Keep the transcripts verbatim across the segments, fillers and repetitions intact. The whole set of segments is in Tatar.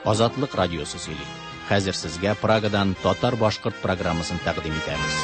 Азатлык радиосы сөйли. Хәзер сезгә Прагадан татар-башкорт программасын тәкъдим итәбез.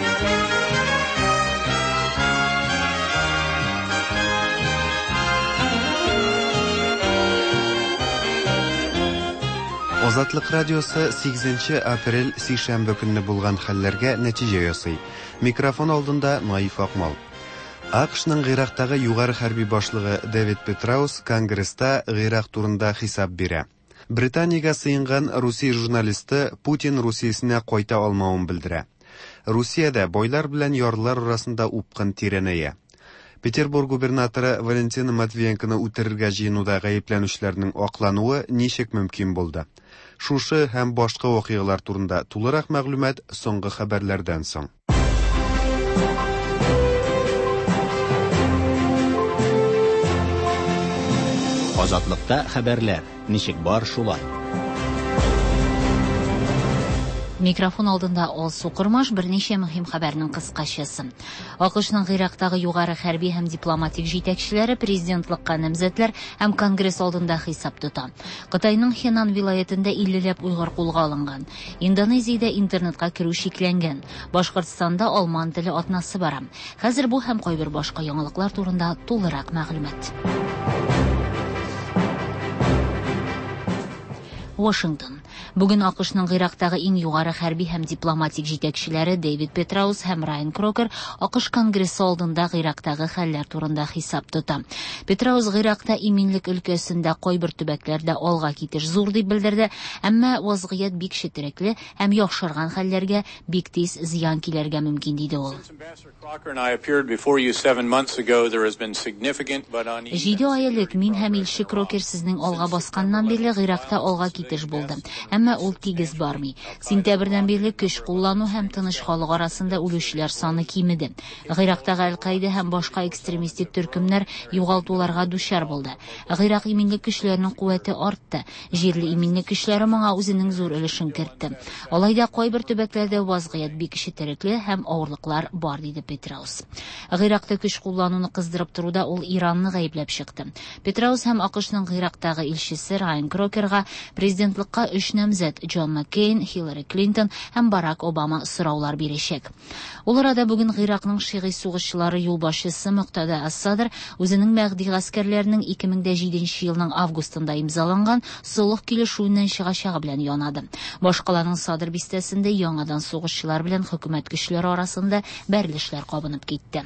Азатлык радиосы сигезенче апрель сишәмбе көнне булган хәлләргә нәтиҗә ясый. Микрофон алдында Наиф Акмал. АКШның Гыйрактагы югары хәрби башлыгы Дэвид Петраус Конгресста Гыйрак турында хисап бирә. Британиягә сыенган Русия журналисты Путин Русиясенә кайта алмавын белдерә. Русиядә байлар белән ярлылар арасында упкын тирәнәя. Петербург губернаторы Валентина Матвиенконы үтерергә җыенуда гаепләнүчләрнең аклануы ничек мөмкин булды? Шушы һәм башка вакыйгалар турында тулырак мәгълүмат соңгы хәбәрләрдән соң. Азатлыкта хәбәрләр. Ничек бар шулай. Микрофон алдында Ал Сукырмаш берничә мөһим хәбәрнең кыскачасы. АКШның Гыйрактагы югары хәрби һәм дипломатик җитәкчеләре президентлыкка намзәтләр һәм Конгресс алдында хисап тота. Кытайның Хенан вилаятендә иллеләп уйгыр кулга алынган. Индонезиядә интернетка керү шикләнгән. Башкортстанда алман теле атнасы бара. Хәзер бу һәм кайбер башка яңалыклар турында тулырак мәгълүмат. Вашингтон. Бүген АКШның Гыйрактагы иң югары хәрби һәм дипломатик җитәкчеләре Дэвид Петраус һәм Райан Крокер АКШ Конгрессы алдында Гыйрактагы хәлләр турында хисап тота. Петраус Гыйракта иминлек өлкәсендә кайбер төбәкләрдә алга китеш зур дип белдерде, әмма вазгыять бик четерекле һәм яхшырган хәлләргә бик тиз зыян килергә мөмкин диде ул. Җиде ай элек мин һәм Илче Крокер сезнең алга басканнан бирле Гыйракта алга китеш булды. Әмма ул тигез бармый. Сентябрьдән бирле көч куллану һәм тыныч халык арасында үлүчеләр саны кимеде. Гыйрактагы Аль-Каида һәм башка экстремистик төркемнәр югалтуларга дучар булды. Гыйрак иминлек көчләренең куәте артты. Җирле иминлек көчләре моңа үзенең зур өлешен кертте. Алайда кайбер төбәкләрдә вазгыять бик четерекле һәм авырлыклар бар диде Петраус. Гыйракта көч куллануны кыздырып туруда ул Иранны гаепләп чыкты. Петраус һәм АКШның Гыйрактагы илчесе Райан Крокерга президентлыкка өч намзәт Джон Маккейн, Хиллари Клинтон һәм Барак Обама сораулар бирәчәк. Ул арада бүген Гыйракның шигый сугышчылары юлбашчысы Муктада Ас-Садр үзенең мәгъди гаскәрләренең ике мең җиденче елның августында имзаланган солых килешүеннән чыгачагы белән янады. Башкаларның Садр бистәсендә яңадан сугышчылар белән хөкүмәт көчләре арасында бәрелешләр кабынып китте.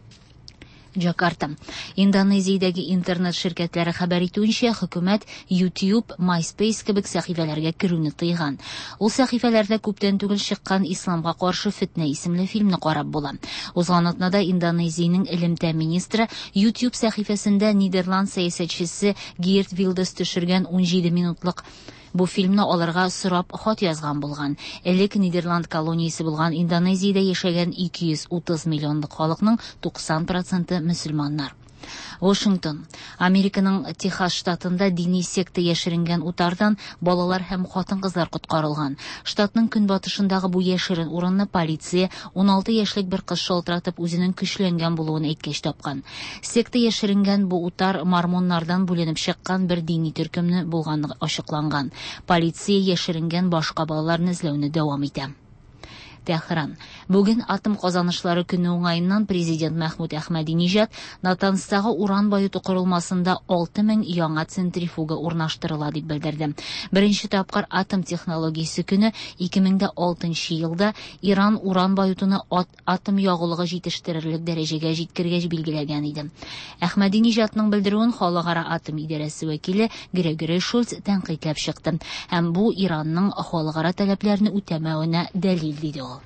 Джакарта. Индонезиядәге интернет ширкәтләре хәбәр итүенчә, хөкүмәт YouTube, MySpace кебек сәхифәләргә керүне тыйган. Ул сәхифәләрдә күптән түгел чыккан Исламга каршы фитнә исемле фильмны карап була. Узган атнада Индонезиянең элемтә министры YouTube сәхифәсендә Нидерланд сәясәтчесе Geert Wilders төшергән унҗиде минутлык бу фильмны алырга сорап хат язган булган. Элек Нидерланд колониясе булган Индонезиядә яшәгән ике йөз утыз миллионлык халыкның туксан проценты мөселманнар. Вашингтон. Американың Техас штатында дини секта яшеренгән утардан балалар һәм хатын-кызлар коткарылган. Штатның көнбатышындагы бу яшерен урынны полиция он алты яшьлек бер кыз шалтыратып үзенең көчләнгән булуын әйткәч тапкан. Секта яшеренгән бу утар мормоннардан бүленеп чыккан бер дини төркемне булганлыгы ачыкланган. Полиция яшеренгән башка балаларны эзләүне дәвам итә. Тәһран. Бүген атом казанышлары көне уңаеннан президент Мәхмүд Әхмәдинеҗад Натанстагы уран баюты корылмасында алты мең яңа центрифуга урнаштырыла дип белдерде. Беренче тапкыр атом технологиясе көне ике мең алтынчы елда Иран уран баютыны атом ягулыгы җитештерерлек дәрәҗәгә җиткергәч билгеләгән иде. Әхмәдинеҗадның белдерүен халыкара атом идарәсе вәкиле Грегори Шульц тәнкыйтьләп чыкты. Һәм бу Иранның халыкара таләпләрне үтәмәвенә дәлил диде ул.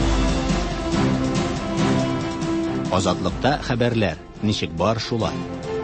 Азатлыкта хәбәрләр. Ничек бар шулай.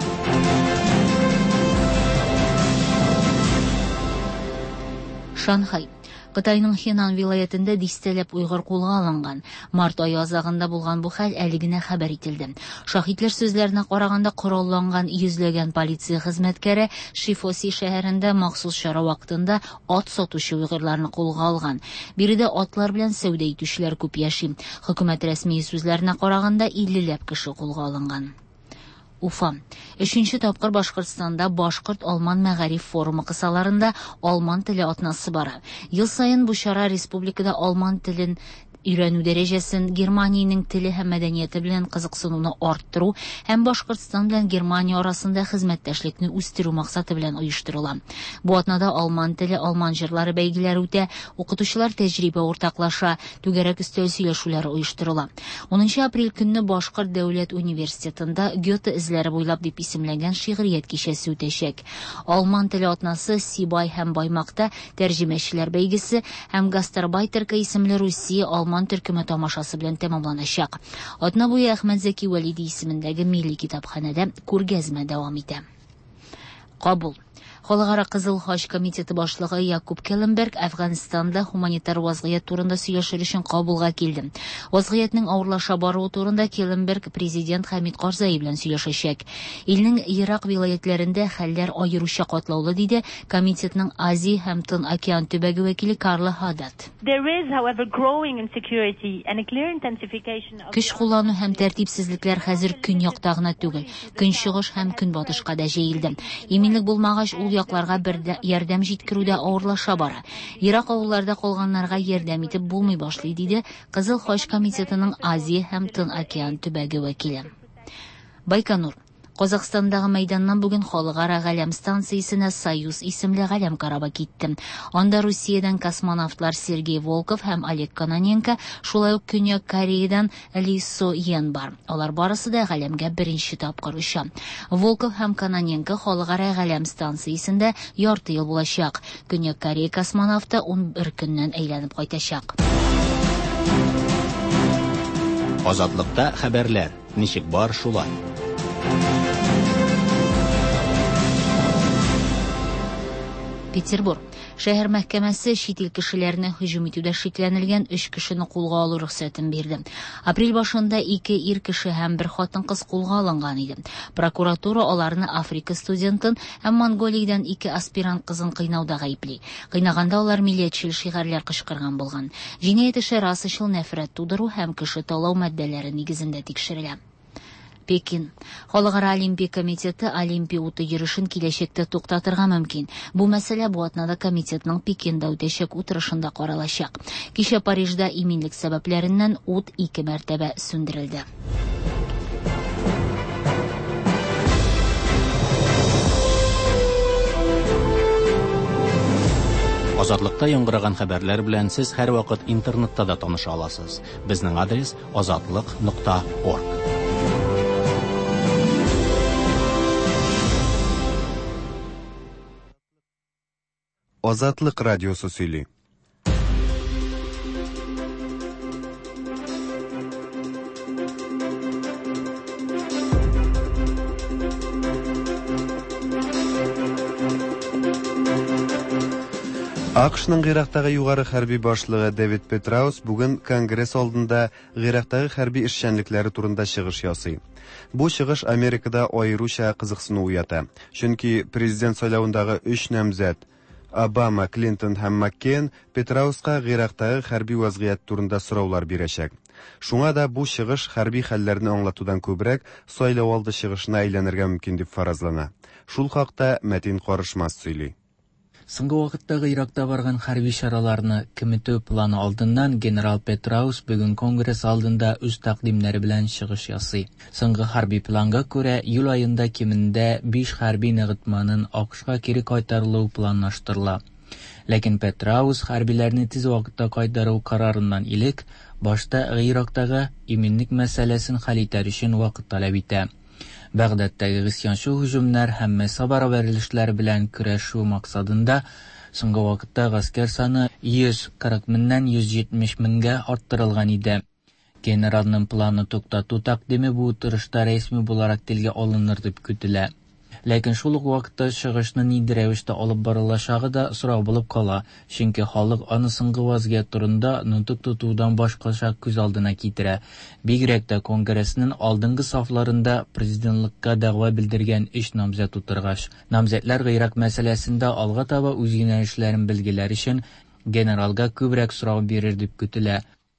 Шанхай. Кытайның Хенан вилаятендә дистәләп уйгыр кулга алынган. Март ае азагында булган бу хәл әле генә хәбәр ителде. Шаһитлар сүзләренә караганда, коралланган йөзләгән полиция хезмәткәре Шифоси шәһәрендә махсус чара вакытында ат сатучы уйгырларны кулга алган. Биредә атлар белән сәүдә итүчеләр күп яши. Хөкүмәт рәсми сүзләренә караганда иллеләп кеше кулга алынган. Уфа. Өченче тапкыр Башкортстанда Башкорт-Алман мәгариф форумы кысаларында алман теле атнасы бара. Ел сайын бу чара республикада алман телен өйрәнү дәрәҗәсен, Германиянең теле һәм мәдәнияте белән кызыксынуны арттыру һәм Башкортстан белән Германия арасында хезмәттәшлекне үстерү максаты белән оештырыла. Бу атнада алман теле, алман җырлары бәйгеләре үтә, укытучылар тәҗрибә уртаклаша, түгәрәк өстәл сөйләшүләре оештырыла. унынчы апрель көнне Башкорт дәүләт университетында Гёте эзләре буйлап дип исемләнгән шигърият кичәсе үтәчәк. Алман теле атнасы Сибай һәм Баймакта тәрҗемәчеләр бәйгесе һәм Гастарбайтерка исемле Русия алман төркеме тамашасы белән тәмамланачак. Атна буе Әхмәт Зәки Вәлиди исемендәге милли китапханәдә күргәзмә дәвам итә. Кабул. Халыкара Кызыл Хач комитеты башлыгы Якуб Келленберг Әфганстанда гуманитар вазгыять турында сөйләшер өчен Кабулга килде. Вазгыятьнең авырлаша баруы турында Келленберг президент Хамид Карзай белән сөйләшәчәк. Илнең Ирак вилаятләрендә хәлләр аеруча катлаулы, диде комитетның Азия һәм Тын океан төбәге вәкиле Карла Хадат. Көч куллану һәм тәртипсезлекләр хәзер көньякта гына түгел, көнчыгыш һәм көнбатышка да җәелде. Иминлек булмагач ул якларга бер ярдәм җиткерүдә авырлаша бара. Ирак авылларда калганнарга ярдәм итеп булмый башлый, диде Кызыл Хач комитетының Азия һәм Тын океан төбәге вәкиле. Байконур. Казакъстандагы мәйданнан бүген халыкара галәм станциясенә Союз исемле галәм карабы китте. Анда Русиядән космонавтлар Сергей Волков һәм Олег Кононенко, шулай ук Көньяк Кореядан Ли Со Йен бар. Алар барысы да галәмгә беренче тапкыр оча. Волков һәм Кононенко халыкара галәм станциясендә ярты ел булачак. Көньяк Корея космонавты ун бер көннән әйләнеп кайтачак. Азатлыкта хәбәрләр. Ничек бар шулай? Петербург. Шәһәр мәхкәмәсе чит ил кешеләрне һөҗүм итүдә шикләнелгән өч кешене кулга алу рөхсәтен бирде. Апрель башында ике ир кеше һәм бер хатын-кыз кулга алынган иде. Прокуратура аларны Африка студентын һәм Монголиядән ике аспирант кызын кыйнауда гаепли. Кыйнаганда алар милләтчел шигырьләр кычкырган булган. Җинаять эше расычыл нәфрәт тудыру һәм кеше талау маддәләре нигезендә тикшерелә. Пекин. Халыкара Олимпия комитеты Олимпия уты йөрешен киләчәктә туктатырга мөмкин. Бу мәсьәлә бу атнада комитетның Пекинда үтәчәк утырышында каралачак. Кичә Парижда иминлек сәбәпләреннән ут ике мәртәбә сүндерелде. Азатлыкта яңгыраган хәбәрләр белән сез һәрвакыт интернетта да таныша аласыз. Безнең адрес азатлык нокта орг. Азатлык радиосы сөйли. АКШның Гыйрактагы югары хәрби башлыгы Дэвид Петраус бүген Конгресс алдында Гыйрактагы хәрби эшчәнлекләре турында чыгыш ясый. Бу чыгыш Америкада аеруча кызыксыну уята. Чөнки президент сайлауындагы өч намзәт Обама, Клинтон һәм Маккейн Петрауска Гыйрактагы хәрби вазгыять турында сораулар бирәчәк. Шуңа да бу чыгыш хәрби хәлләрне аңлатудан күбрәк сайлау алды чыгышына әйләнергә мөмкин дип фаразлана. Шул хакта Мәтин Карышмас сөйли. Соңгы вакытта Иракта барган хәрби чараларны киметү планы алдыннан генерал Петраус бүген Конгресс алдында үз тәкъдимнәре белән чыгыш ясый. Соңгы хәрби планга күрә, июль аенда кимендә биш хәрби ныгытманың АКШка кире кайтарылуы планлаштырыла. Ләкин Петраус хәрбиләрне тиз вакытта кайтару карарыннан илек, башта Ирактагы иминлек мәсьәләсен хәл итәр өчен вакыт таләп итә. Багдадтагы гысьянчы һөҗүмнәр һәм мәсабара бәрелешләр белән көрәшү максатында соңгы вакытта гаскәр саны йөз кырык меңнән йөз җитмеш меңгә арттырылган иде. Генералның планы туктату тәкъдиме бу утырышта рәсми буларак телгә алыныр дип көтелә. Ләкин шул ук вакытта чыгышны нинди рәвештә алып барылачагы да сорау булып кала, чөнки халык аны соңгы вазгыять турында нутук тотудан башкача күз алдына китерә. Бигрәк тә Конгресснең алдынгы сафларында президентлыкка дәгъва белдергән өч намзәт утыргач, намзәтләр Ирак мәсьәләсендә алга таба үз юнәлешләрен белгеләр өчен генералга күбрәк сорау бирер дип көтелә.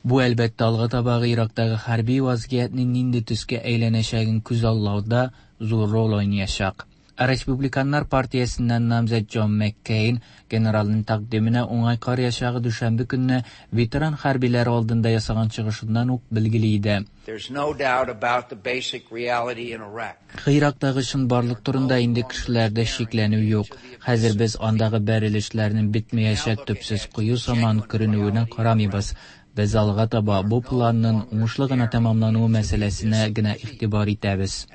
Бу әлбәттә алга табагы Ирактагы хәрби вазгиятнең нинди төскә әйләнәчәген күз аллауда зур роль уйнаячак. Республиканнар партиясеннән намзәт Джон Маккейн генералның тәкъдименә уңай карыячагы дүшәмбе көнне ветеран хәрбиләр алдында ясаган чыгышыннан ук билгеле иде. Ирактагы чынбарлык турында инде кешеләрдә шикләнү юк. Хәзер без андагы бәрелешләрнең бетмәячәк төпсез кую сыман күренүенә карамыйбыз. Без алга таба бу планның уңышлы гына тәмамлануы мәсьәләсенә генә игътибар итәбез.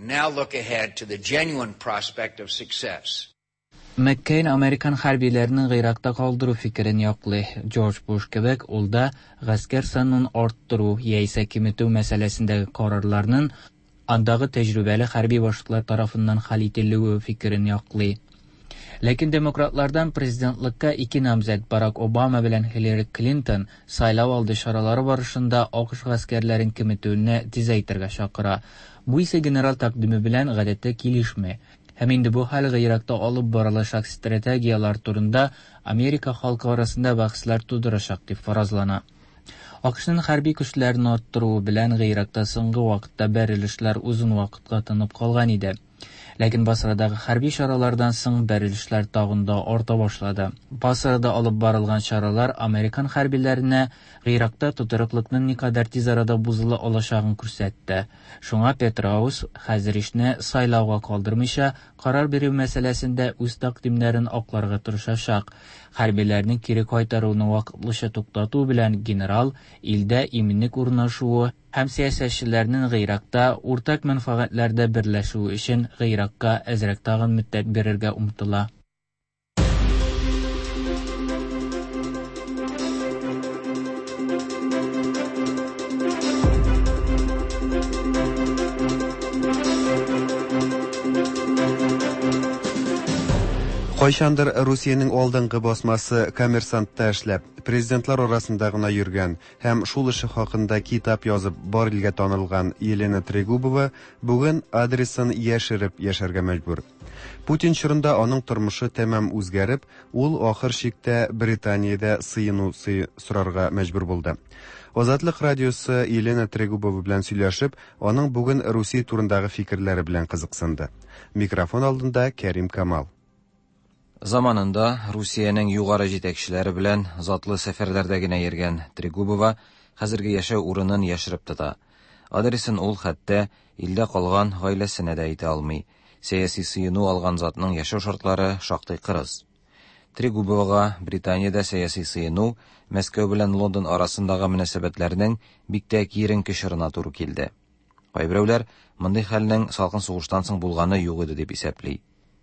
Маккейн Американ хәрбиләренең Иракта калдыру фикерен яклый. Джордж Буш кебек ул да гаскәр санын арттыру яисә киметү мәсьәләсендәге карарларның андагы тәҗрибәле хәрби башлыклар тарафыннан хәл ителүе фикерен яклый. Ләкин демократлардан президентлыкка ике намзәт Барак Обама белән Хиллари Клинтон сайлау алды чаралары барышында АКШ гаскәрләрен киметүне тизәйтергә чакыра. Бу исә генерал тәкъдиме белән гадәттә килешми. Һәм инде бу хәл Иракта алып барылачак стратегиялар турында Америка халкы арасында бәхәсләр тудырачак дип фаразлана. АКШның хәрби көчләрен арттыруы белән Иракта соңгы вакытта бәрелешләр узын вакытка тынып калган иде. Ләкин Басрадагы хәрби чаралардан соң бәрелешләр тагын да арта башлады. Басрада алып барылган чаралар Американ хәрбиләренә Иракта тутырыклыкның никадәр тиз арада бузыла алачагын күрсәтте. Шуңа Петраус хәзер ишне сайлауга калдырмыйча карар бирү мәсьәләсендә үз тәкъдимнәрен акларга тырышачак. Хәрбиләрнең кире кайтаруны вакытлыча туктату белән генерал илдә иминлек урнашуы һәм сәясәтчеләрнең Иракта уртак мәнфәгатьләрдә берләшүе өчен Иракка әзрәк тагын мөддәт бирергә умтыла. Кайчандыр Русиянең алдынгы басмасы Коммерсантта эшләп, президентлар арасында гына йөргән һәм шул эше хакында китап язып бар илгә танылган Елена Трегубова бүген адресын яшереп яшәргә мәҗбүр. Путин чорында аның тормышы тәмам үзгәреп, ул ахыр чиктә Британиядә сыйыну сорарга мәҗбүр булды. Азатлык радиосы Елена Трегубова белән сөйләшеп, аның бүген Русия турындагы фикерләре белән кызыксынды. Микрофон алдында Кәрим Камал. Заманында Русиянең югары җитәкчеләре белән затлы сәфәрләрдә генә йөргән Трегубова хәзерге яшәү урынын яшереп тота. Адресын ул хәтта илдә калган гаиләсенә дә әйтә алмый. Сәяси сыйыну алган затның яшәү шартлары шактый кырыс. Трегубовага Британиядә сәяси сыйыну Мәскәү белән Лондон арасындагы мөнәсәбәтләрнең бик тә киеренке чорына туры килде. Кайберәүләр мондый хәлнең салкын сугыштан соң булганы юк иде дип исәпли.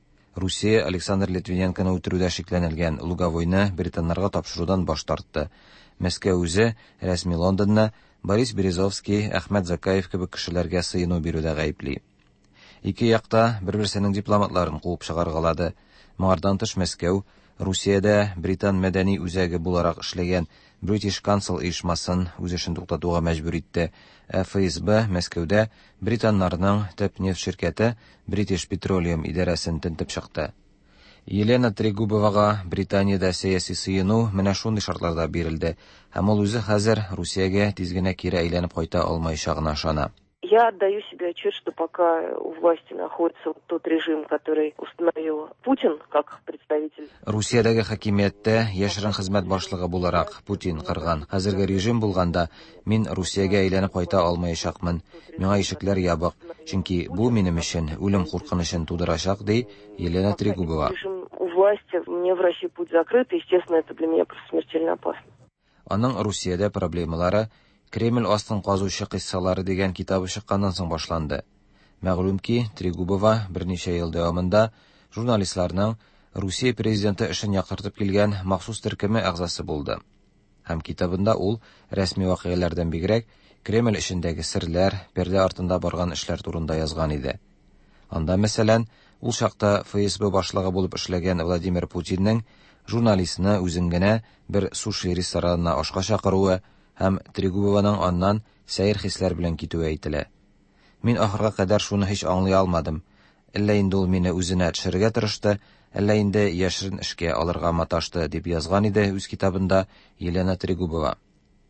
Русия Александр Литвиненконы үтерүдә шикләнелгән Луговойны британнарга тапшырудан баш тартты. Мәскәү үзе рәсми Лондонны Борис Березовский, Әхмәт Закаев кебек кешеләргә сыйыну бирүдә гаепле. Ике якта бер-берсенең дипломатларын куып чыгаргалады. Моңардан тыш Мәскәү Русиядә Британ мәдәни үзәге буларак эшләгән British Council оешмасын үз эшен туктатуга мәҗбүр итте. эф эс бэ Мәскәүдә британнарның төп нефть ширкәте British Petroleum идарәсен тентеп чыкты. Елена Трегубовага Британиядә сәяси сыйыну менә шундый шартларда бирелде, һәм ул үзе хәзер Русиягә тиз генә кире әйләнеп кайта алмаячагына ышана. Я отдаю себе отчет, что пока у власти находится тот режим, который установил Путин как представитель. Русиядәге хакимияттә яшерен хезмәт башлыгы буларак Путин кырган. Хәзерге режим булганда мин Русиягә әйләнеп кайта алмаячакмын. Миңа ишекләр ябык, чөнки бу минем өчен үлем куркынычын тудырачак, ди Елена Трегубова. У власти мне в России путь закрыт, и, естественно, это для меня просто смертельно опасно. Аның Русиядә проблемалары Кремль астын казучы кыссалары дигән китабы чыкканнан соң башланды. Мәгълүм ки, Трегубова берничә ел дәвамында журналистларның Русия президенты эшен яктыртып килгән махсус төркеме әгъзасы булды. Һәм китабында ул рәсми вакыйгалардан бигрәк Кремль эшендәге серләр, пәрдә артында барган эшләр турында язган иде. Анда, мәсәлән, ул чакта эф эс бэ башлыгы булып эшләгән Владимир Путинның журналистны үзен генә бер суши ресторанына ашка чакыруы һәм Трегубованың аннан сәер хисләр белән китүе әйтелә. Мин ахырга кадәр шуны һич аңлый алмадым. Әллә инде ул мине үзенә төшерергә тырышты, әллә инде яшерен эшкә алырга маташты, дип язган иде үз китабында Елена Трегубова.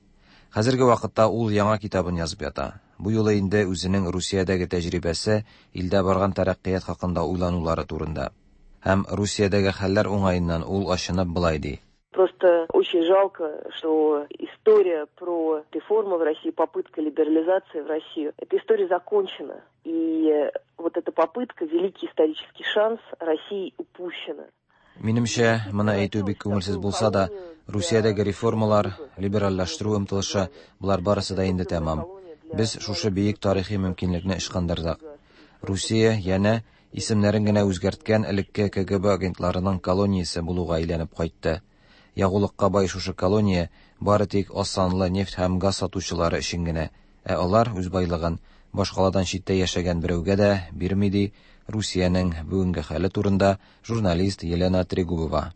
Хәзерге вакытта ул яңа китабын язып ята. Бу юлы инде үзенең Русиядәге тәҗрибәсе, илдә барган тәрәккыят хакында уйланулары турында. Һәм Русиядәге хәлләр уңаеннан ул ачынып былай ди. Просто очень жалко, что история про реформы в России, попытка либерализации в Россию, эта история закончена. И вот эта попытка, великий исторический шанс России упущена. Минемчә, моны әйтү бик күңелсез булса да, Русиядәге реформалар, либераллаштыру ымтылышы, булар барысы да инде тәмам. Без шушы бийек тарихи мөмкинлекне ышкындырдык. Русия яна исемнәрен генә үзгәрткән элекке КГБ агентларының колониясе булуга әйләнеп кайтты. Ягулыкка бай шушы колония бары тик асанлы нефть һәм газ сатучылары өчен генә, ә алар үз байлыгын башкаладан читтә яшәгән берәүгә дә бирми ди Русиянең бүгенге хәле турында журналист Елена Трегубова.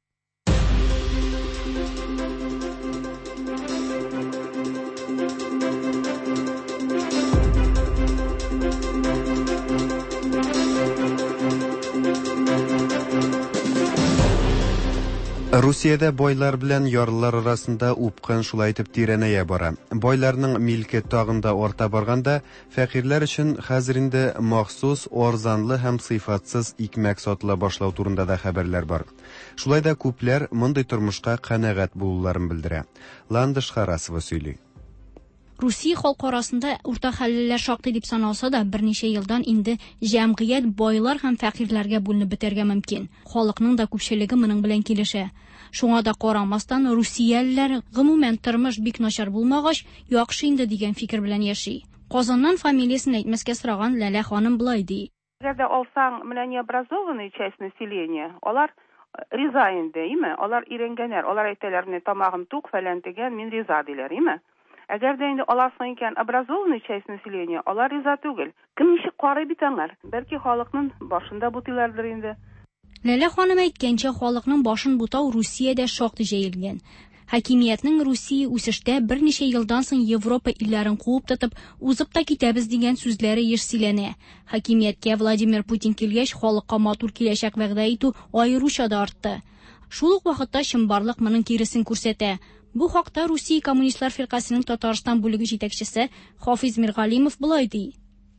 Русиядә байлар белән ярлылар арасында упкын шулай итеп тирәнәя бара. Байларның милке тагында арта барганда, фәкыйрьләр өчен хәзер инде махсус, арзанлы һәм сыйфатсыз икмәк сатыла башлау турында да хәбәрләр бар. Шулай да күпләр мондый тормышка канәгать булуларын белдерә. Ландыш Харасова сөйли. Русия халкы арасында урта хәллеләр шактый дип саналса да, берничә елдан инде җәмгыять байлар һәм фәкыйрьләргә бүленеп бетәргә мөмкин. Халыкның да күпчелеге моның белән килешә. Шуңа да карамастан русиялеләр гомумән тормыш бик начар булмагач, яхшы инде дигән фикер белән яши. Казаннан фамилиясын әйтмәскә сораган Ләлә ханым булай ди. Әгәр алсаң, менә необразованная часть населения, алар риза инде, име? Алар иренгәннәр, алар әйтәләр, менә тамагым тук, фәлән дигән, мин риза диләр, име? Әгәр дә инде аларсың икән образованная часть населения, алар риза түгел. Кем ничек карый бит аңар? Бәлки халыкның башында бутыйлардыр инде. Ләлә ханым әйткәнчә, халыкның башын бутау Русиядә шактый җәелгән. Хакимиятның Русия үсештә берничә елдан соң Европа илләрен куып тотып, узып та китәбез дигән сүзләре еш-силәнә. Хакимияткә Владимир Путин килгәч, халыкка матур киләчәк вәгъдә итү аеруча да артты. Шул ук вакытта чынбарлык моның киресен күрсәтә. Бу хакта Русия коммунистлар фиркасының Татарстан бүлеге җитәкчесе Хафиз Миргалимов булай ди.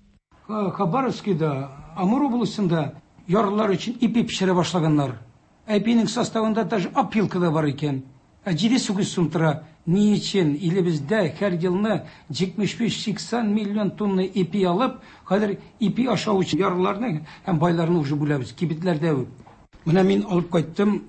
Хабаровскида, Амур областында ярлылар өчен ипи пешерә башлаганнар. Ипинең составында даже опилка да бар икән. җиде-сигез сум тора. Ни өчен иле бездә һәр елны җитмеш биш-сиксән миллион тонна ипи алып, хәзер ипи ашау өчен ярлыларны һәм байларны уже бүләбез кибетләрдә. Менә мин алып кайттым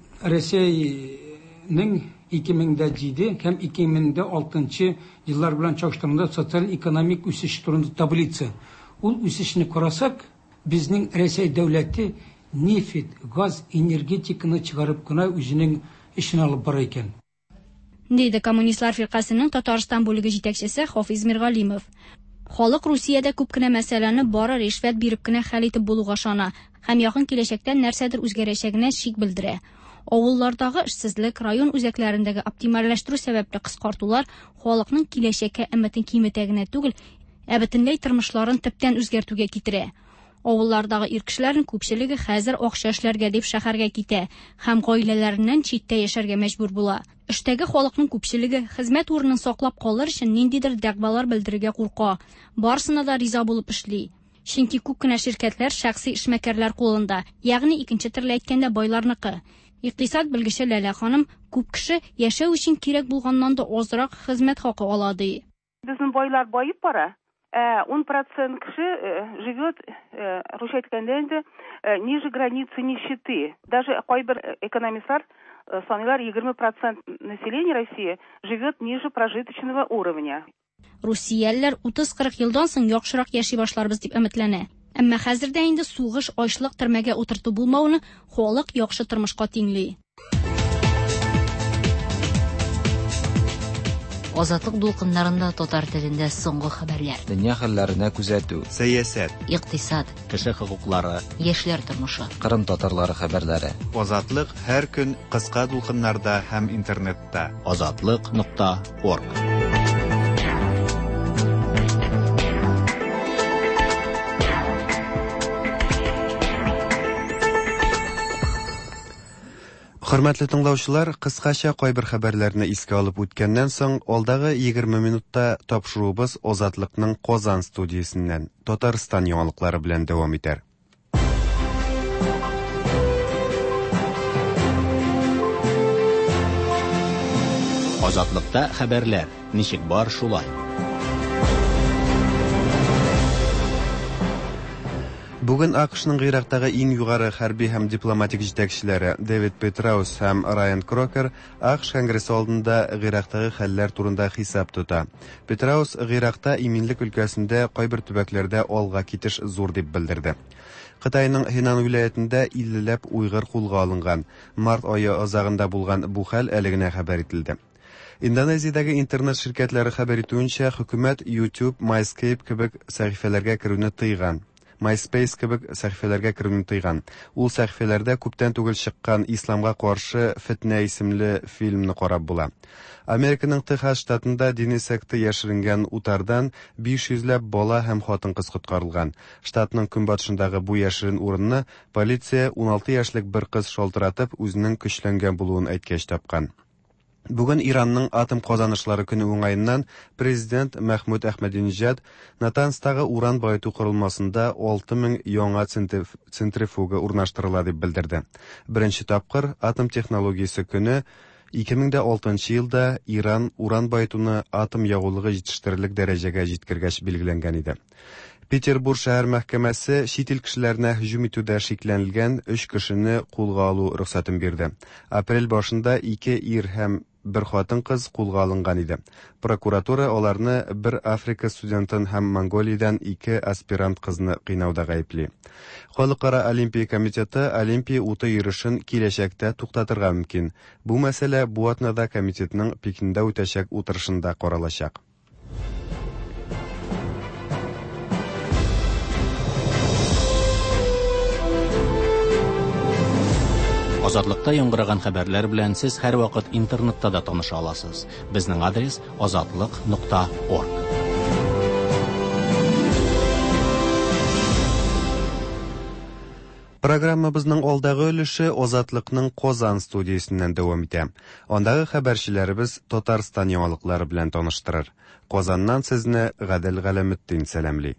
Россиянең ике мең җиде һәм ике мең алты еллар белән чагыштырганда социаль-экономик үсеш турында таблица. Ул үсешне карасак, безнең Россия дәүләте нефть, газ, энергетиканы чыгарып кына үзенең эшен алып бара икән. Диде коммунистлар фиркасының Татарстан бүлеге җитәкчесе Хафиз Миргалимов. Халык Русиядә күп кенә мәсьәләне бары ришвәт биреп кенә хәл итеп булуга ышана һәм якын киләчәктә нәрсәдер үзгәрәчәгенә шик белдерә. Авыллардагы эшсезлек, район үзәкләрендәге оптимальләштерү сәбәпле кыскартулар халыкның киләчәккә өметен киметә генә түгел, ә бөтенләй тормышларын төптән үзгәртүгә китерә. Авыллардагы ир кешеләрнең күпчелеге хәзер акча эшләргә дип шәһәргә китә һәм гаиләләреннән читтә яшәргә мәҗбүр була. Эштәге халыкның күпчелеге хезмәт урынын саклап калыр өчен ниндидер дәгъвалар белдерергә курка. Барсына да риза булып эшли. Чөнки күп кенә ширкәтләр шәхси эшмәкәрләр кулында, ягъни икенче төрле әйткәндә байларныкы. Икътисад белгече Ләлә ханым, күп кеше яшәү өчен кирәк булганнан да азрак хезмәт хакы ала ди. Безнең байлар байып бара. он процент кеше живет, русча әйткәндә инде, ниже границы нищеты. Даже кайбер экономистлар саныйлар егерме процент населения России живет ниже прожиточного уровня. Русиялеләр утыз-кырык елдан соң яхшырак яши башларбыз дип өметләнә. Әмма хәзердә инде сугыш, ачлык төрмәгә утырту булмауны халык яхшы тормышка тиңли. Азатлык дулкыннарында татар телендә соңгы хәбәрләр. Дөнья хәлләренә күзәтү, Сәясәт, Икътисад, Кеше хокуклары, яшьләр тормышы. Кырым татарлары хәбәрләре. Азатлык һәр көн кыска дулкыннарда һәм интернетта. азатлык нокта орг. Хөрмәтле тыңлаучылар, кыскача кайбер хәбәрләрне искә алып үткәннән соң, алдагы егерме минутта тапшыруыбыз Озатлыкның Казан студиясеннән Татарстан яңалыклары белән дәвам итәр. Азатлыкта хәбәрләр. Ничек бар шулай? Бүген АКШның Гыйрактагы иң югары хәрби һәм дипломатик җитәкчеләре Дэвид Петраус һәм Райан Крокер АКШ Конгрессы алдында Гыйрактагы хәлләр турында хисап тота. Петраус Гыйракта иминлек өлкәсендә кайбер төбәкләрдә алга китеш зур дип белдерде. Кытайның Хенан вилаятендә иллеләп уйгыр кулга алынган. Март ае азагында булган бу хәл әле генә хәбәр ителде. Индонезиядәге интернет ширкәтләре хәбәр итүенчә, хөкүмәт YouTube, MyScape кебек сәхифәләргә керүне тыйган. MySpace кебек сәхифәләргә керүне тыйган. Ул сәхифәләрдә күптән түгел чыккан Исламга каршы Фитнә исемле фильмны карап була. Американың Техас штатында дини секта яшеренгән утардан биш йөзләп бала һәм хатын-кыз коткарылган. Штатның көнбатышындагы бу яшерен урынны полиция он алты яшьлек бер кыз шалтыратып үзенең көчләнгән булуын әйткәч тапкан. Бүген Иранның атом казанышлары көне уңаеннан президент Мәхмүд Әхмәдинеҗад Натанстагы уран байыту корылмасында алты мең яңа центрифуга урнаштырыла дип белдерде. Беренче тапкыр атом технологиясе көне ике мең алтынчы елда Иран уран байытуны атом ягулыгы җитештерерлек дәрәҗәгә җиткергәч билгеләнгән иде. Петербург шәһәр мәхкәмәсе чит ил кешеләренә һөҗүм итүдә шикләнелгән өч кешене кулга алу рөхсәтен бирде. Апрель башында ике ир һәм бер хатын-кыз кулга алынган иде. Прокуратура аларны бер Африка студентын һәм Монголиядан ике аспирант кызны кыйнауда гаепли. Халыкара Олимпия комитеты Олимпия уты йөрешен киләчәктә туктатырга мөмкин. Бу мәсьәлә бу атнада комитетның Пекиндә үтәчәк утырышында каралачак. Азатлыкта яңгыраган хәбәрләр белән сез һәрвакыт интернетта да таныша аласыз. Безнең адрес азатлык нокта орг. Программабызның алдагы өлеше Азатлыкның Казан студиясеннән дәвам итә. Андагы хәбәрчеләребез Татарстан яңалыклары белән таныштырыр. Казаннан сезне Гадел Галәметдин сәламли.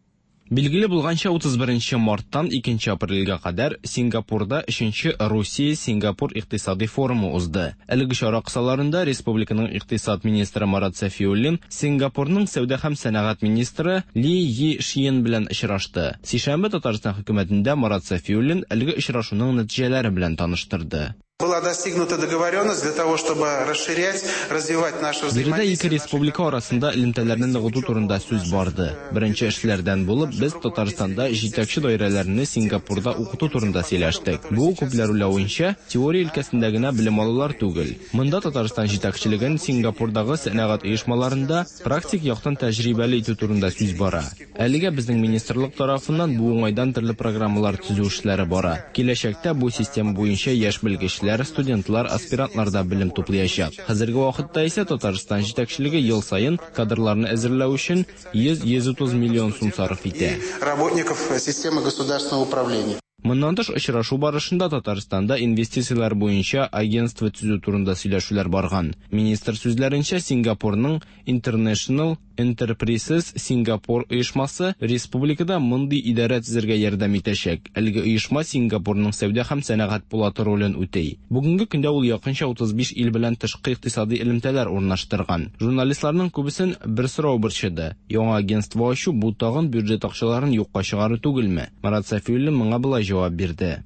Билгеле булганча утыз беренче марттан икенче апрельгә кадәр Сингапурда өченче Русия-Сингапур икътисади форумы узды. Әлеге чара кысаларында республиканың икътисад министры Марат Сафиуллин Сингапурның сәүдә һәм сәнәгать министры Ли Йи Шиен белән очрашты. Сишәмбе Татарстан хөкүмәтендә Марат Сафиуллин әлеге очрашуның нәтиҗәләре белән таныштырды. Была достигнута договоренность для того, чтобы расширять, развивать наше взаимодействие. Биредә ике республика арасында элемтәләрне ныгыту турында сүз барды. Беренче эшләрдән булып, без Татарстанда җитәкче даирәләрне Сингапурда укыту турында сөйләштек. Бу күпләр уйлавынча, теория өлкәсендә генә белем алулар түгел. Монда Татарстан җитәкчелеген Сингапурдагы сәнәгать оешмаларында практик яктан тәҗрибәле итү турында сүз бара. Әлегә безнең министрлык тарафыннан бу уңайдан төрле программалар төзү эшләре бара. Киләчәктә бу система буенча яшь белгечләр, студентлар, аспирантларда белем туплаячак. Хәзерге вакытта исә Татарстан җитәкчелеге ел сайын кадрларны әзерләү өчен йөз - йөз утыз миллион сум сарыф итә. Работников системы государственного управления. Моннан тыш очрашу барышында Татарстанда инвестициялар буенча агентство төзү турында сөйләшүләр барган. Министр сүзләренчә, Сингапурның International Enterprises Singapore оешмасы республикада мондый идарә төзергә ярдәм итәчәк. Әлеге оешма Сингапурның сәүдә һәм сәнәгать пулаты ролен үтәй. Бүгенге көндә ул якынча утыз биш ил белән тышкы икътисади элемтәләр урнаштырган. Журналистларның күбесен бер сорау борчыды. Яңа агентство ачу бу тагын бюджет акчаларын юкка чыгару түгелме? Марат Сафиуллин моңа булай җавап бирде.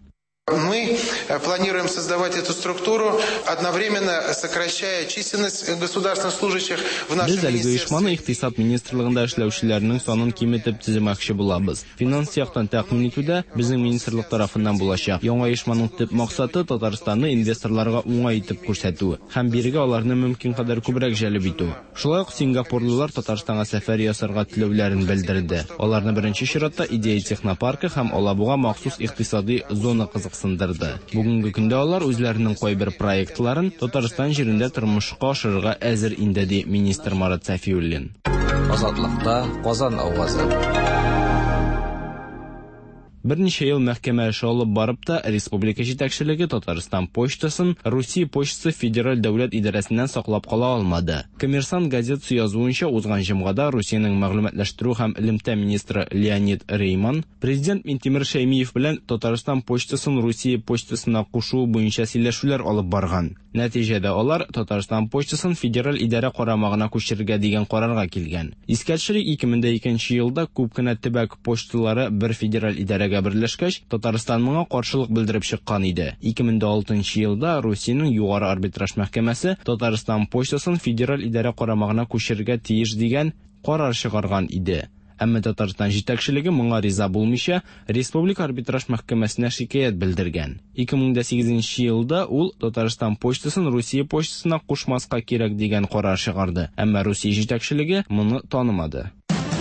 Мы планируем создавать эту структуру, одновременно сокращая численность государственных служащих в нашем министерстве. Без оешманы икътисад министрлыгында эшләүчеләрнең санын киметеп төземәкче булабыз. Финанс яктан тәкъдим итүдә безнең министрлык тарафыннан булачак. Яңа оешманың төп максаты Татарстанны инвесторларга уңай итеп күрсәтү һәм бирегә аларны мөмкин кадәр күбрәк җәлеп итү. Шулай ук сингапурлылар Татарстанга сәфәр ясарга теләүләрен белдерде. Аларны беренче чиратта идея технопаркы һәм Алабуга махсус икътисади зона кызыксындырды. Бүгенге көндә алар үзләренең кайбер проектларын Татарстан җирендә тормышка ашырырга әзер инде, ди министр Марат Сафиуллин. Азатлыкта Казан авазы. Берничә ел мәхкәмә эше алып барып та, республика җитәкчелеге Татарстан почтасын Русия почтасы федераль дәүләт идарәсеннән саклап кала алмады. Коммерсант газетасы язуынча, узган җомгада Русиянең мәгълүматлаштыру һәм элемтә министры Леонид Рейман президент Минтимер Шәймиев белән Татарстан почтасын Русия почтасына кушу буенча сөйләшүләр алып барган. Нәтиҗәдә алар Татарстан почтасын федераль идарә карамагына күчерергә дигән карарга килгән. Искә төшерик, ике мең икенче елда күп кенә төбәк почталары бер федераль идарәгә берләшкәч, Татарстан моңа каршылык белдереп чыккан иде. ике мең алтынчы елда Русиянең югары арбитраж мәхкәмәсе Татарстан почтасын федераль идарә карамагына күчерергә тиеш дигән карар чыгарган иде. Әмма Татарстан җитәкчелеге моңа риза булмыйча, республика арбитраж мәхкәмәсенә шикаят белдергән. ике мең сигезенче елда ул Татарстан почтасын Русия почтасына кушмаска кирәк дигән карар чыгарды. Әмма Русия җитәкчелеге моны танымады.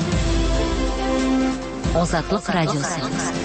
Азатлык радиосы.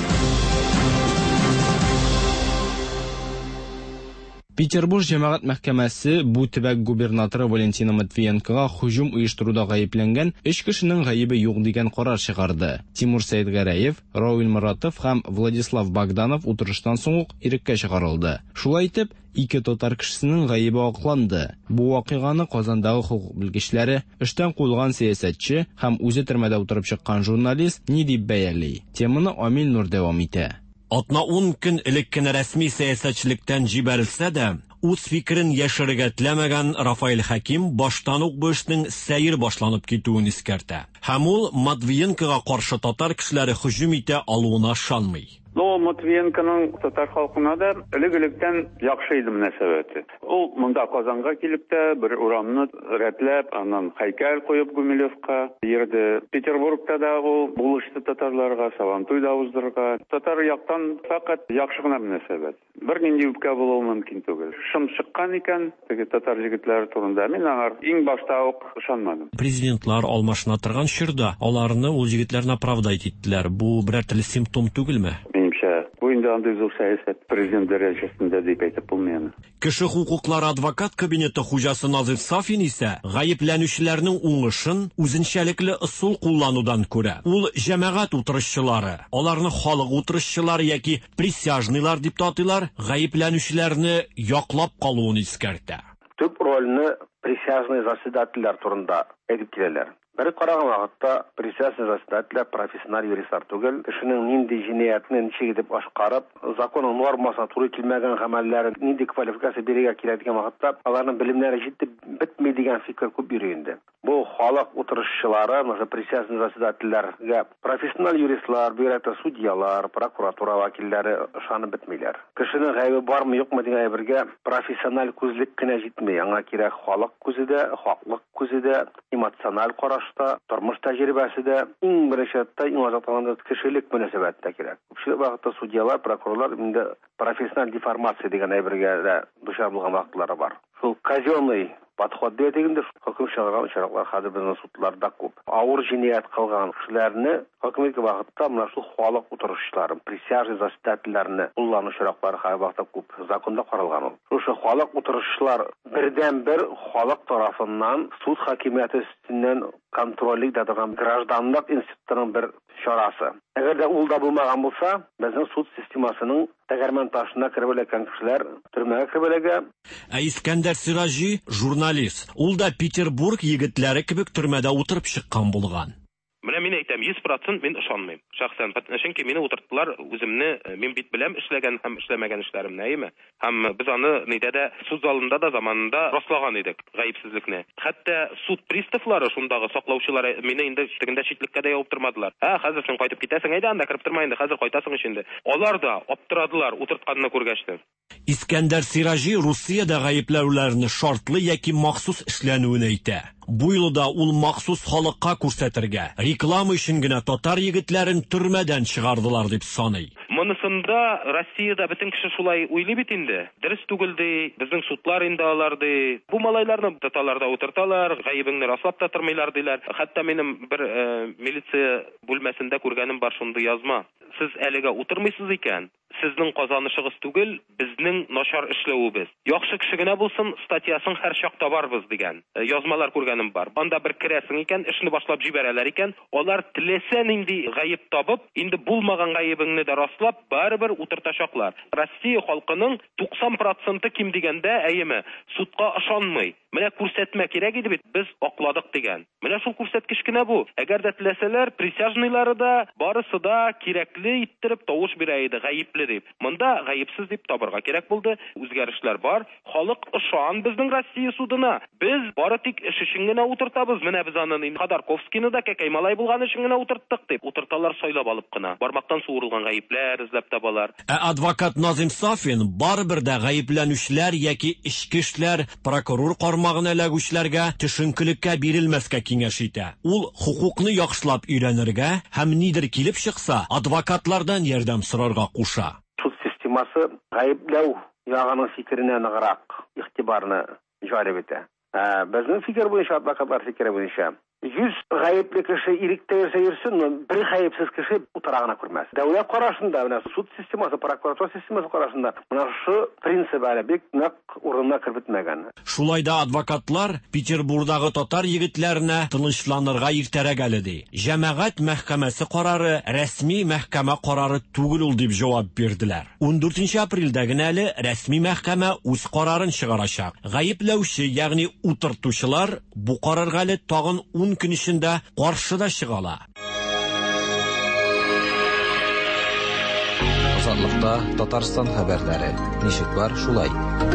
Петербург җәмәгать мәхкәмәсе бу төбәк губернаторы Валентина Матвиенкога һөҗүм оештыруда гаепләнгән өч кешенең гаебе юк дигән карар чыгарды. Тимур Сәйдгәрәев, Рауль Моратов һәм Владислав Богданов утырыштан соң ук иреккә чыгарылды. Шулай итеп, ике татар кешесенең гаебе акланды. Бу вакыйганы Казандагы хукук белгечләре, эштән куелган сәясәтче һәм үзе төрмәдә утырып чыккан журналист ни дип бәяли? Теманы Амил Нур дәвам итә. Атна ун көн элек кенә рәсми сәясәтчелектән җибәрелсә дә, үз фикерен яшерергә теләмәгән Рафаэль Хаким баштан ук бу эшнең сәер башланып китүен искәртә. Һәм ул Матвиенкога каршы татар кешеләре һөҗүм итә алуына ышанмый. Но Матвиенконың татар халкына да элек-электән яхшы иде мөнәсәбәте. Ул монда Казанга килеп тә бер урамны рәтләп, аннан һәйкәл куеп Гумилевка йөрде. Петербургта да ул булышты татарларга, Сабантуй да уздырга. Татар яктан фақат яхшы гына мөнәсәбәт. Бер нинди үпкә булуы мөмкин түгел. Шым чыккан икән теге татар җегетләре турында мин аңар иң башта ук ышанмадым. Президентлар алмашына торган чорда аларны ул җегетләрне оправдать иттеләр. Бу берәр төрле симптом түгелме? Бу инде андый зур сәясәт президент дәрәҗәсендә дип әйтеп булмый. Кеше хукуклары адвокат кабинеты хуҗасы Назиф Сафин исә гаепләнүчеләрнең уңышын үзенчәлекле ысул кулланудан күрә. Ул җәмәгать утырышчылары, аларны халык утырышчылары яки присяжныйлар дип татыйлар, гаепләнүчеләрне яклап калуын искәртә. Төп рольне присяжный заседательләр турында әйтеп киләләр. Бер караган вакытта присяжный заседательләр профессиональ юристлар түгел, кешенең нинди җинаятны ничек дип ашкарып, законның нормасына туры килмәгән гамәлләрен нинди квалификация бирергә кирәк дигән вакытта, аларның белемнәре җитеп бетми дигән фикер күп йөри инде. Бу халык утырышчылары, мәсәлән, присяжный заседательләргә профессиональ юристлар, бигрәк судьялар, прокуратура вәкилләре ышанып бетмиләр. Кешенең гаебе бармы юкмы дигән әйбергә профессиональ күзлек кенә җитми. Аңа кирәк халык күзе дә, хаклык күзе дә, эмоциональ караш тормыш тәҗрибәсе дә, иң беренче рәттә иң азатланганда кешелек мөнәсәбәте дә кирәк. Күпчелек вакытта судьялар, прокурорлар инде профессиональ деформация дигән әйбергә дә дучар булган вакытлары бар. Шул казённый подход дигәндә хөкем чыгарган очраклар хәзер безнең судларда күп. Авыр җинаять кылган кешеләрне хөкүмәт вакытта менә шул халык утырышчыларын, присяжный заседательләрне куллану очраклары һәр вакытта күп. Законда каралган ул. Шушы халык утырышчылар бердән-бер халык тарафыннан суд хакимияте өстеннән контрольлек дәдәгән гражданлык институтының бер чарасы. Әгәр дә ул да булмаган булса, безнең суд системасының тәгәрмән ташына кирәк кешеләр төрмәгә кирәләгә. Ә Искәндәр Сиражи журналист. Ул да Петербург егетләре кебек төрмәдә утырып чыккан булган. Менә мин әйтәм, йөз процент мин ышанмыйм. Шәхсән, чөнки мине утырттылар, үземне мин бит беләм эшләгән һәм эшләмәгән эшләремне, әйеме? Һәм без аны нидә дә суд залында да заманында раслаган идек, гаепсезлекне. Хәтта суд приставлары, шундагы саклаучылар мине инде тегендә читлеккә дә ябып тормадылар. Ә, хәзер син кайтып китәсең, әйдә анда кирип тормай инде, хәзер кайтасың инде. Алар да аптырадылар утыртканны күргәчтен. Искәндәр Сиражи Русиядә гаепләүләрне шартлы яки махсус эшләнүен әйтә. Бу юлда ул махсус халыкка күрсәтергә, реклама өчен генә татар егетләрен төрмәдән чыгардылар дип саный. Монысында Россиядә бөтен кеше шулай уйлый бит инде. Дөрес түгел ди, безнең судлар инде алар ди. Бу малайларны татарларда утырталар, гаебеңне раслап та тормыйлар диләр. Хәтта минем бер э, милиция бүлмәсендә күргәнем бар шундый язма. Сез әлегә утырмыйсыз икән, сезнең казанышыгыз түгел, безнең начар эшләвебез. Яхшы кеше генә булсын, статьясын һәр чакта барбыз дигән язмалар күргәнем бар. Банда бер керәсең икән, эшне башлап җибәрәләр икән, алар теләсә нинди гаеп табып, инде булмаган гаебеңне дә раслап, барыбер утыртачаклар. Россия халкының туксан проценты ким дигәндә әеме судка ышанмый. Менә күрсәтмә кирәк иде бит, без акладык дигән. Менә шул күрсәткеч кенә бу. Әгәр дә теләсәләр, присяжныйлары да барысы да кирәкле иттереп тавыш бирә иде, гаепле дип. Монда гаепсез дип табырга кирәк булды. Үзгәрешләр бар. Халык ышан безнең Россия судына. Без бары тик эш өчен генә утыртабыз. Менә без аны Ходорковскийны да кәкәй малай булган өчен генә утырттык дип. Утырталар сайлап алып кына. Бармактан суырылган гаепләр эзләп табалар. Ә адвокат Назим Сафин барыбер дә гаепләнүчләр яки эчке эшләр прокурор кармагын эләгүчләргә төшенкелеккә бирелмәскә киңәш итә. Ул хукукны яхшылап өйрәнергә һәм нидер килеп чыкса, адвокатлардан ярдәм сорарга куша. Суд системасы гаепләү ягының фикеренә ныграк игътибарны җалеп итә. Безнең фикер буенча, адвокатлар фикере буенча, йөз гаепле кеше иректә яшәсен, бер гаепсез кеше утырагына күрмәс. Дәүләт карашында, менә суд системасы, прокуратура системасы карашында менә шу принцип әле бик нык урынына кертеп бетмәгән. Шулай да адвокатлар Петербургдагы татар егетләренә тынычланырга иртәрәк әле ди. Җәмәгать мәхкәмәсе карары рәсми мәхкәмә карары түгел ул дип җавап бирделәр. ундүртенче апрельдә генә әле рәсми мәхкәмә үз карарын чыгарачак. Гаепләүче, ягъни утыртучылар бу карарга әле тагын ун көн эчендә каршыда чыгала. Азатлыкта Татарстан хәбәрләре. Ничек бар, шулай.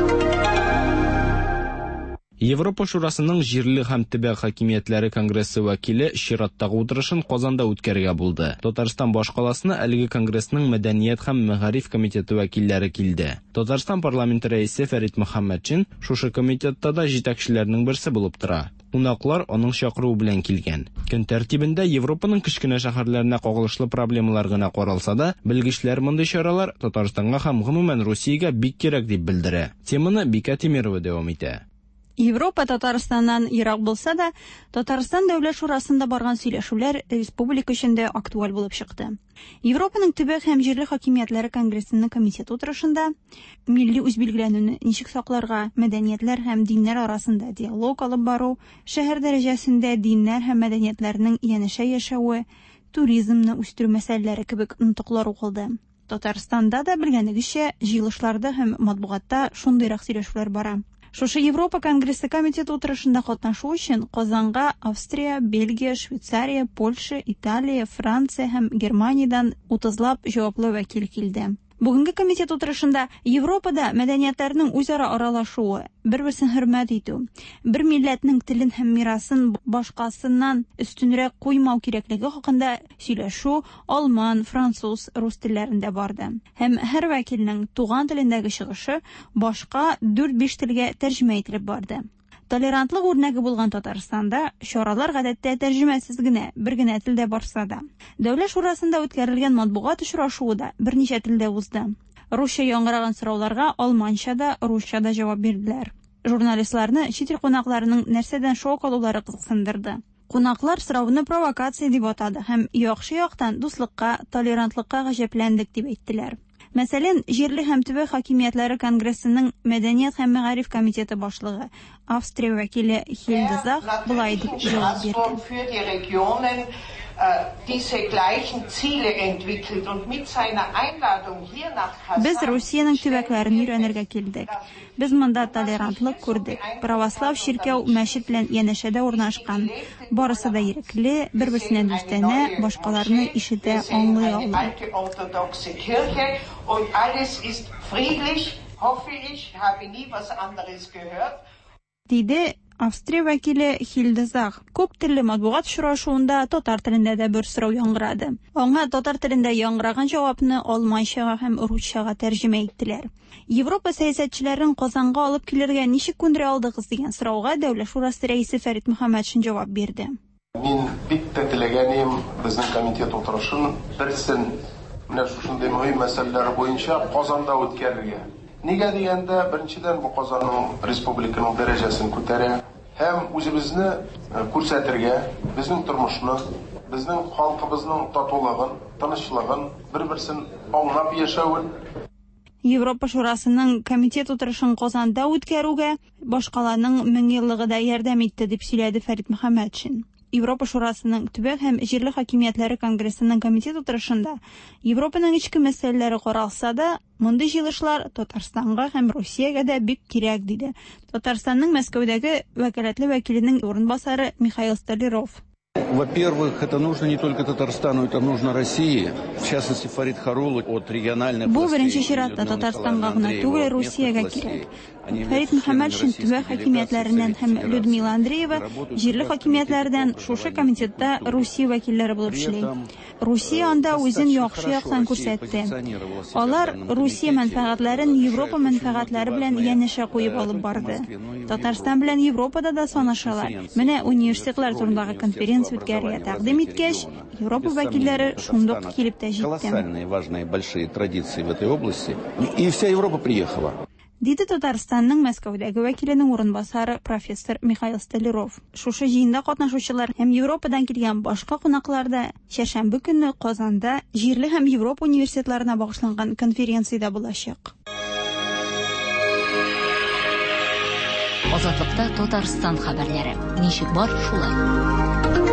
Европа Шурасының җирле һәм төбәк хакимиятләре конгрессы вәкиле чираттагы утырышын Казанда үткәргә булды. Татарстан башкаласына әлеге конгрессның мәдәният һәм мәгариф комитеты вәкилләре килде. Татарстан парламенты рәисе Фәрит Мөхәммәтшин шушы комитетта да җитәкчеләрнең берсе булып тора. Кунаклар аның чакыруы белән килгән. Көн тәртибендә Европаның кечкенә шәһәрләренә кагылышлы проблемалар гына каралса да, белгечләр мондый чаралар Татарстанга һәм гомумән Россиягә бик кирәк дип белдерә. Теманы Бика Тимирова дәвам итә. Европа Татарстаннан ерак булса да, Татарстан Дәүләт Шурасында барган сөйләшүләр республика өчендә актуаль булып чыкты. Европаның төбәк һәм җирле хакимиятләре конгрессының комитет утырышында милли үзбилгеләнүне ничек сакларга, мәдәниятләр һәм диннәр арасында диалог алып бару, шәһәр дәрәҗәсендә диннәр һәм мәдәниятләрнең янәшә яшәве, туризмны үстерү мәсьәләләре кебек нотыклар укылды. Татарстанда да белгәнегезчә җыелышларда һәм матбугатта шундыйрак сөйләшүләр бара. Шушы Европа конгрессы комитеты утырышында катнашу өчен Казанга Австрия, Бельгия, Швейцария, Польша, Италия, Франция һәм Германиядән утызлап җаваплы вәкил килде. Бүгенге комитет утырышында Европада мәдәниятләрнең үзара аралашуы, бер-берсен хөрмәт итү, бер милләтнең телен һәм мирасын башкасыннан өстенрәк куймау кирәклеге хакында сөйләшү алман, француз, рус телләрендә барды. Һәм һәр вәкилнең туган телендәге чыгышы башка дүрт-биш телгә тәрҗемә ителеп барды. Толерантлык үрнәге булган Татарстанда чаралар гадәттә тәрҗемәсез генә, бер генә телдә барса да. Дәүләт Шурасында үткәрелгән матбугат очрашуы да берничә телдә узды. Русча яңгыраган сорауларга алманча да, русча да җавап бирделәр. Журналистларны чит ил кунакларының нәрсәдән шок алулары кызыксындырды. Кунаклар сорауны провокация дип атады һәм яхшы яктан дуслыкка, толерантлыкка гаҗәпләндек дип әйттеләр. Мәсәлән, җирле һәм төбәк хакимиятләре конгрессының мәдәният һәм мәгариф комитеты башлыгы Австрия вәкиле Хильде Зах булай дип җавап бирде. Без Русиянең төбәкләрен өйрәнергә килдек. Без монда толерантлык күрдек. Православ чиркәү мәчет белән янәшәдә урнашкан. Барысы да ирекле, бер-берсенә дүстәнә, башкаларны ишетә, аңлый ала. Диде Австрия вәкиле Хильде Зах. Күп телле матбугат очрашуында татар телендә дә бер сорау яңгырады. Аңа татар телендә яңгыраган җавапны алманчага һәм русчага тәрҗемә иттеләр. Европа сәясәтчеләрен Казанга алып килергә ничек күндерә алдыгыз дигән сорауга Дәүләт Шурасы рәисе Фәрит Мөхәммәтшин җавап бирде. Мин бик тә теләгәнем безнең комитет утырышын берсен менә шушындай мөһим мәсьәләләр буенча Казанда үткәрергә. Нигә дигәндә, беренчедән бу Казанның республиканың дәрәҗәсен күтәрә һәм үзебезне күрсәтергә, безнең тормышны, безнең халкыбызның татулыгын, тынычлыгын, бер-берсен аңлап яшәвен. Европа шурасының комитет утырышын Казанда үткәрүгә башкаларның мең еллыгы да ярдәм итте дип сөйләде Фәрит Мөхәммәтшин. Европа шурасының төбәк һәм җирле хакимиятләре конгрессының комитет утырышында Европаның ичке мәсьәләләре каралса да, мондый җыелышлар Татарстанга һәм Русиягә дә бик кирәк, диде Татарстанның Мәскәүдәге вәкаләтле вәкиленең урынбасары Михаил Столяров. Во-первых, это нужно не только Татарстану, это нужно России. В частности, Фарид Харулу от региональных Бу властей. беренче чиратта Татарстанга гына түгел, Русиягә кирәк. Фәрит Мөхәммәтшин төбәк хакимиятләреннән һәм Людмила Андреева җирле хакимиятләрдән шушы комитетта Русия вәкилләре булып эшли. Русия анда үзен яхшы яктан күрсәтте. Алар Русия мәнфәгатьләрен Европа мәнфәгатьләре белән янәшә куеп алып барды. Татарстан белән Европада да санашалар. Менә университетлар турындагы конференция үткәрергә тәкъдим иткәч, Европа вәкилләре шундук килеп тә җитте. Колоссальные важные большие традиции в этой области, и вся Европа приехала. Диде Татарстанның Мәскәүдәге вәкиленең урынбасары профессор Михаил Столяров. Шушы җыенда катнашучылар һәм Европадан килгән башка кунаклар да шәшәмбе көнне Казанда җирле һәм Европа университетларына багышланган конференциядә булачак. Азатлыкта Татарстан хәбәрләре. Ничек бар шулай?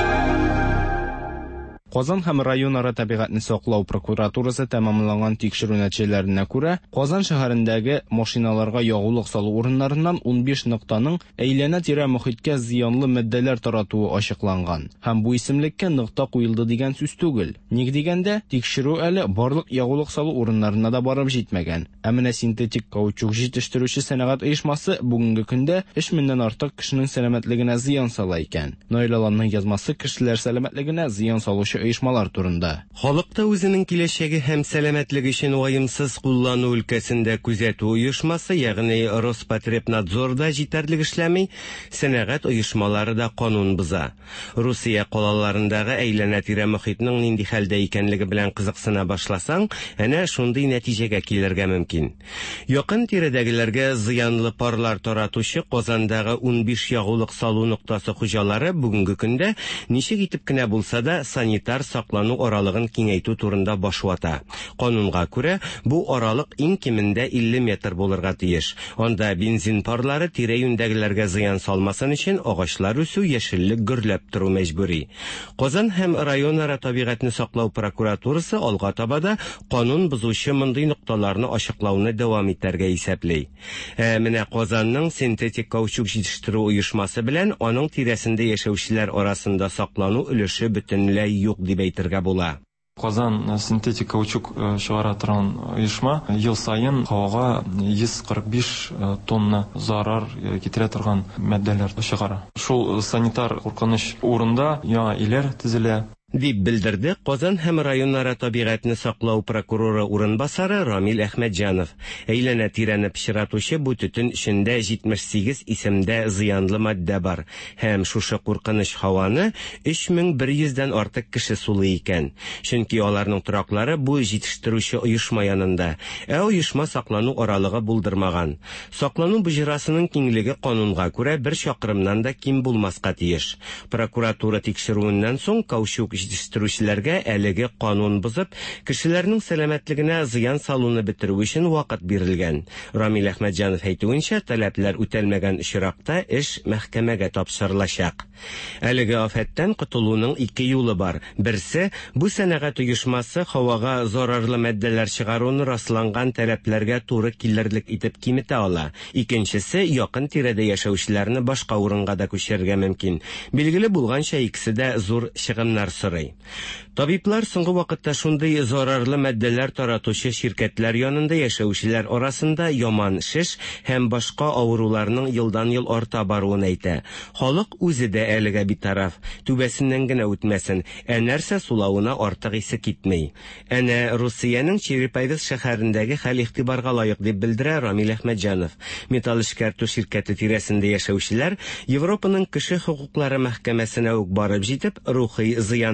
Казан һәм районара табигатьне саклау прокуратурасы тәмамланган тикшерү нәтиҗәләренә күрә, Казан шәһәрендәге машиналарга ягулык салу урыннарыннан ун биш ноктаның әйләнә-тирә мөхиткә зыянлы матдәләр таратуы ачыкланган. Һәм бу исемлеккә нокта куелды дигән сүз түгел. Ник дигәндә, тикшерү әле барлык ягулык салу урыннарына да барып җитмәгән. Ә менә синтетик каучук җитештерүче сәнәгать оешмасы бүгенге көндә өч меңнән артык кешенең сәламәтлегенә зыян сала икән. Нойлаланның язмасы кешеләр сәламәтлегенә зыян салучы оешмалар турында. Халыкта үзенең киләчәге һәм сәламәтлеге өчен ваемсыз куллану өлкәсендә күзәтү оешмасы, ягъни Роспотребнадзорда җитәрлек эшләми, сәнәгать оешмалары да канун боза. Русия калаларындагы әйләнә-тирә мөхитнең нинди хәлдә икәнлеге белән кызыксына башласаң, әнә шундый нәтиҗәгә килергә мөмкин. Якын тирәдәгеләргә зыянлы парлар таратучы Казандагы ун биш ягулык салу ноктасы хуҗалары бүгенге көндә ничек итеп кенә булса да санитар саклану аралыгын киңәйтү турында баш вата. Канунга күрә, бу аралык иң кимендә илле метр булырга тиеш. Анда бензин парлары тирә-юньдәгеләргә зыян салмасын өчен агачлар үсү, яшеллек гөрләп тору мәҗбүри. Казан һәм районара табигатьне саклау прокуратурасы алга табада канун бузучы мондый нокталарны ачыклауны дәвам итәргә исәпли. Ә менә Казанның синтетик каучук җитештерү оешмасы белән аның тирәсендә яшәүчеләр арасында саклану өлеше бөтенләй юк дип әйтергә була. Казан синтетик каучук чыгара торган оешма ел сайын һавага йөз кырык биш тонна зарар китерә торган матдәләр чыгара. Шул санитар куркыныч урында яңа иләр төзелә. Дип белдерде Казан һәм районара табигатьне саклау прокуроры урынбасары Рамил Әхмәтҗанов. Әйләнә-тирәне пычратучы бу төтен эчендә җитмеш сигез исемдә зыянлы матдә бар. Һәм шушы куркыныч һаваны өч мең бер йөздән артык кеше сулый икән. Чөнки аларның тораклары бу җитештерүче оешма янында. Ә оешма саклану аралыгы булдырмаган. Саклану буҗрасының киңлеге канунга күрә бер чакрымнан да ким булмаска тиеш. Прокуратура тикшерүеннән соң каучук җитештерүчеләргә әлеге канун бузып, кешеләрнең сәламәтлегенә зыян салуны бетерү өчен вакыт бирелгән. Рамил Әхмәтҗанов әйтүенчә, таләпләр үтәлмәгән очракта эш мәхкәмәгә тапшырылачак. Әлеге афәттән котылуның ике юлы бар. Берсе, бу сәнәгать оешмасы һавага зарарлы матдәләр чыгаруны расланган таләпләргә туры килерлек итеп киметә ала. Икенчесе, якын тирәдә яшәүчеләрне башка урынга да күчерергә мөмкин. Билгеле булганча, икесе дә зур чыгымнар сорый. Табиблар соңгы вакытта шундый зарарлы матдәләр таратучы ширкәтләр янында яшәүчеләр арасында яман шеш һәм башка авыруларның елдан-ел арта баруын әйтә. Халык үзе дә әлегә битараф, түбәсеннән генә үтмәсен, ә нәрсә сулавына артык исе китмей. Әнә Русиянең Черепайгыз шәһәрендәге хәл игътибарга лаек дип белдерә Рамил Әхмәтҗанов. Металл эшкәртү ширкәте тирәсендә яшәүчеләр Европаның кеше хокуклары мәхкәмәсенә үк барып җитеп, рухи зыян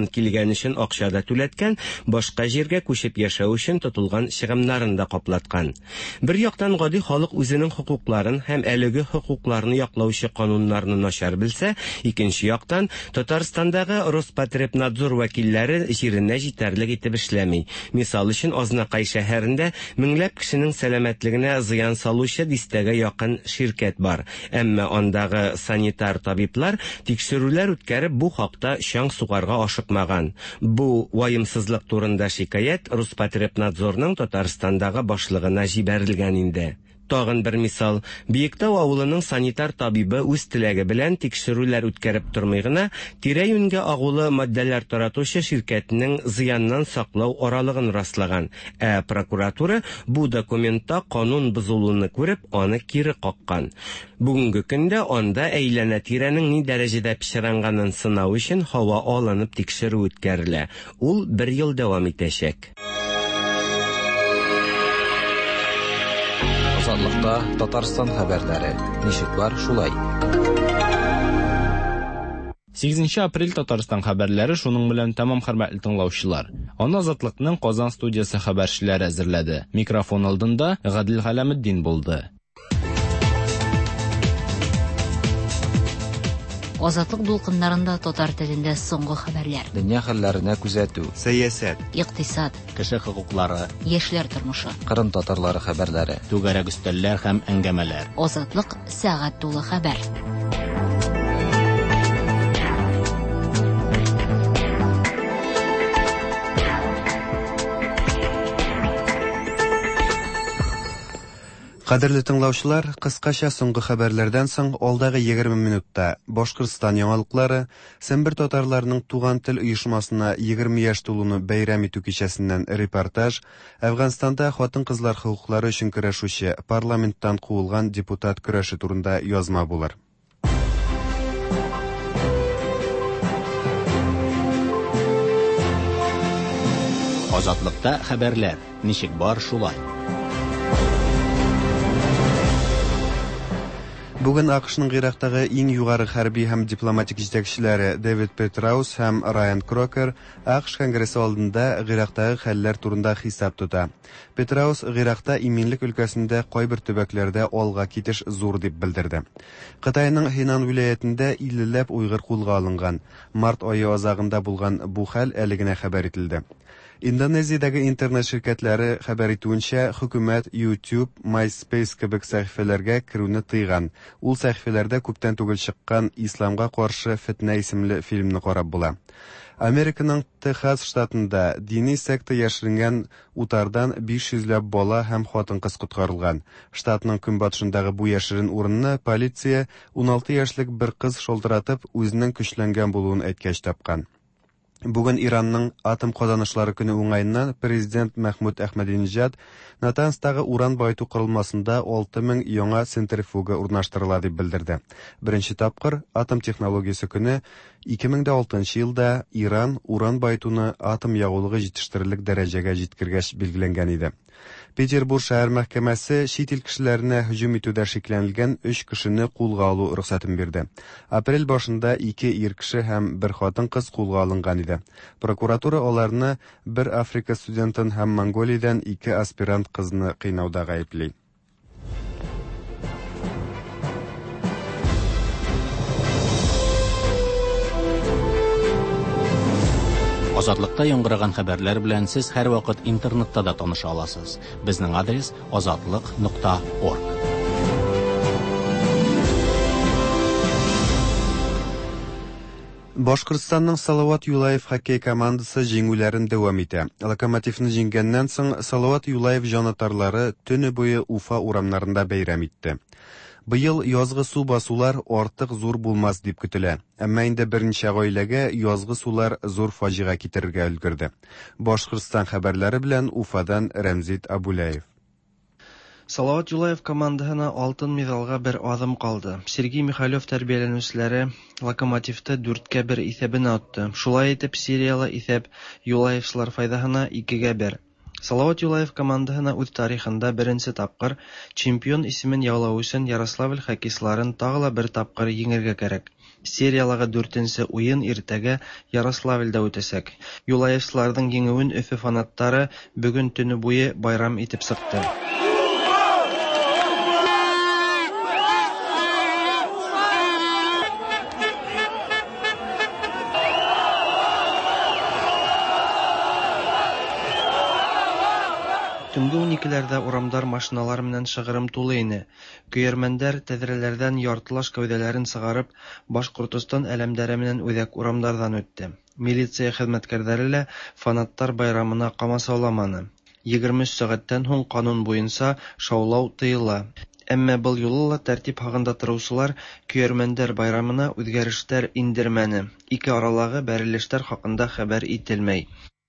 Татарстан килгән өчен акча да түләткән, башка җиргә күчеп яшәү өчен тотылган чыгымнарын да каплаткан. Бер яктан гади халык үзенең хокукларын һәм әлеге хокукларны яклаучы кануннарны начар белсә, икенче яктан Татарстандагы Роспотребнадзор вәкилләре җиренә җитәрлек итеп эшләми. Мисал өчен Азнакай шәһәрендә меңләп кешенең сәламәтлегенә зыян салучы дистәгә якын ширкәт бар. Әмма андагы санитар табиблар тикшерүләр үткәреп бу хакта чаң сугарга ашыкмаган. Бу ваемсызлык турында шикаят Роспотребнадзорның Татарстандагы башлыгына җибәрелгән инде. Тагын бер мисал, Биектау авылының санитар табибы үз теләге белән тикшерүләр үткәреп тормый гына тирә-юньгә агулы матдәләр таратучы ширкәтенең зыяннан саклау аралыгын раслаган. Ә прокуратура бу документта канун бозулуны күреп, аны кире каккан. Бүгенге көндә анда әйләнә-тирәнең ни дәрәҗәдә пычранганын сынау өчен һава алынып тикшерү үткәрелә. Ул бер ел дәвам итәчәк. Азатлыкта Татарстан хәбәрләре. Ничек бар, шулай. сигезенче апрель Татарстан хәбәрләре шуның белән тәмам, хөрмәтле тыңлаучылар. Аны Азатлыкның Казан студиясе хәбәрчеләре әзерләде. Микрофон алдында Гадил Галәметдин булды. Азатлык дулкыннарында татар телендә соңгы хәбәрләр. Дөнья хәлләренә күзәтү, сәясәт, икътисад, кеше хокуклары, яшьләр тормышы, Кырым татарлары хәбәрләре, түгәрәк өстәлләр һәм әңгәмәләр. Азатлык сәгать тулы хәбәр. Кадерле тыңлаучылар, кыскача соңгы хәбәрләрдән соң алдагы егерме минутта Башкортстан яңалыклары, Сембер татарларының туган тел оешмасына егерме яшь тулуны бәйрәм итү кичәсеннән репортаж, Әфганстанда хатын-кызлар хокуклары өчен көрәшүче парламенттан куылган депутат көрәше турында язма булыр. Азатлыкта хәбәрләр. Ничек бар, шулай. Бүген АКШның Гыйрактагы иң югары хәрби һәм дипломатик җитәкчеләре Дэвид Петраус һәм Райан Крокер АКШ Конгрессы алдында Гыйрактагы хәлләр турында хисап тота. Петраус Гыйракта иминлек өлкәсендә кайбер төбәкләрдә алга китеш зур дип белдерде. Кытайның Хинан вилаятендә иллеләп уйгыр кулга алынган. Март айы азагында булган бу хәл әле генә хәбәр ителде. Индонезиядәге интернет ширкәтләре хәбәр итүенчә, хөкүмәт YouTube, MySpace кебек сәхифәләргә керүне тыйган. Ул сәхифәләрдә күптән түгел чыккан Исламга каршы фитнә исемле фильмны карап була. Американың Техас штатында дини секта яшеренгән утардан биш йөзләп бала һәм хатын-кыз коткарылган. Штатның көнбатышындагы бу яшерен урынны полиция ун алты яшьлек бер кыз шалтыратып үзенең көчләнгән булуын әйткәч тапкан. Бүген Иранның атом казанышлары көне уңайыннан президент Мәхмүд Әхмәдинеҗад Натанстагы уран байту корылмасында алты мең яңа центрифуга урнаштырыла дип белдерде. Беренче тапкыр атом технологиясе көне ике мең алтынчы елда Иран уран байтуны атом ягулыгы җитештерерлек дәрәҗәгә җиткергәч билгеләнгән иде. Петербург шәһәр мәхкәмәсе чит ил кешеләренә һөҗүм итүдә шикләнелгән үч кешене кулга алу рөхсәтен бирде. Апрель башында ике ир кеше һәм бер хатын-кыз кулга алынган иде. Прокуратура аларны бер Африка студентын һәм Монголиядән ике аспирант кызны кыйнауда гаепли. Азатлыкта яңгыраган хәбәрләр белән сез һәр вакыт интернетта да таныша аласыз. Безнең адрес азатлык нокта орг. Башкортстанның Салават Юлаев хоккей командасы җиңүләрен дәвам итә. Локомотивны җиңгәннән соң Салават Юлаев җанатарлары төне буе Уфа урамнарында бәйрәм итте. Быел язгы су басулар артык зур булмас дип көтелә. Әмма инде берничә гаиләгә язгы сулар зур фаҗига китерергә өлгерде. Башкортстан хәбәрләре белән Уфадан Рәмзит Абулаев. Салават Юлаев командаһына алтын медалга бер адым калды. Сергей Михайлов тәрбияләнүчеләре Локомотивты дүрткә бер исәбенә атты. Шулай итеп, сериялы исәп Юлаевчылар файдаһына икегә бер. Салават Юлаев командаһына үз тарихында беренче тапкыр чемпион исемен яулау өчен Ярославль хоккейчыларын тагы бер тапкыр еңәргә кирәк. Сериялағы дүртенче уен иртәгә Ярославльдә үтәсәк. Юлаевсларның еңүен Өфе фанаттары бүген төне буе байрам итеп сыкты. Төнге уникеләрдә урамдар машиналар менән шыгырым тулы ине. Көйәрмәндәр тәҙрәләрдән яртылаш кәүҙәләрен сығарып, Башҡортостан әләмдәре менән үҙәк урамдарҙан үтте. Милиция хеҙмәткәрҙәре лә фанаттар байрамына ҡамасауламаны. егерме өс сәғәттән һуң ҡанун буйынса шаулау тыйыла. Әммә был юлы ла тәртип һағында тороусылар көйәрмәндәр байрамына үҙгәрештәр индермәне. Ике аралағы бәрелештәр хаҡында хәбәр ителмәй.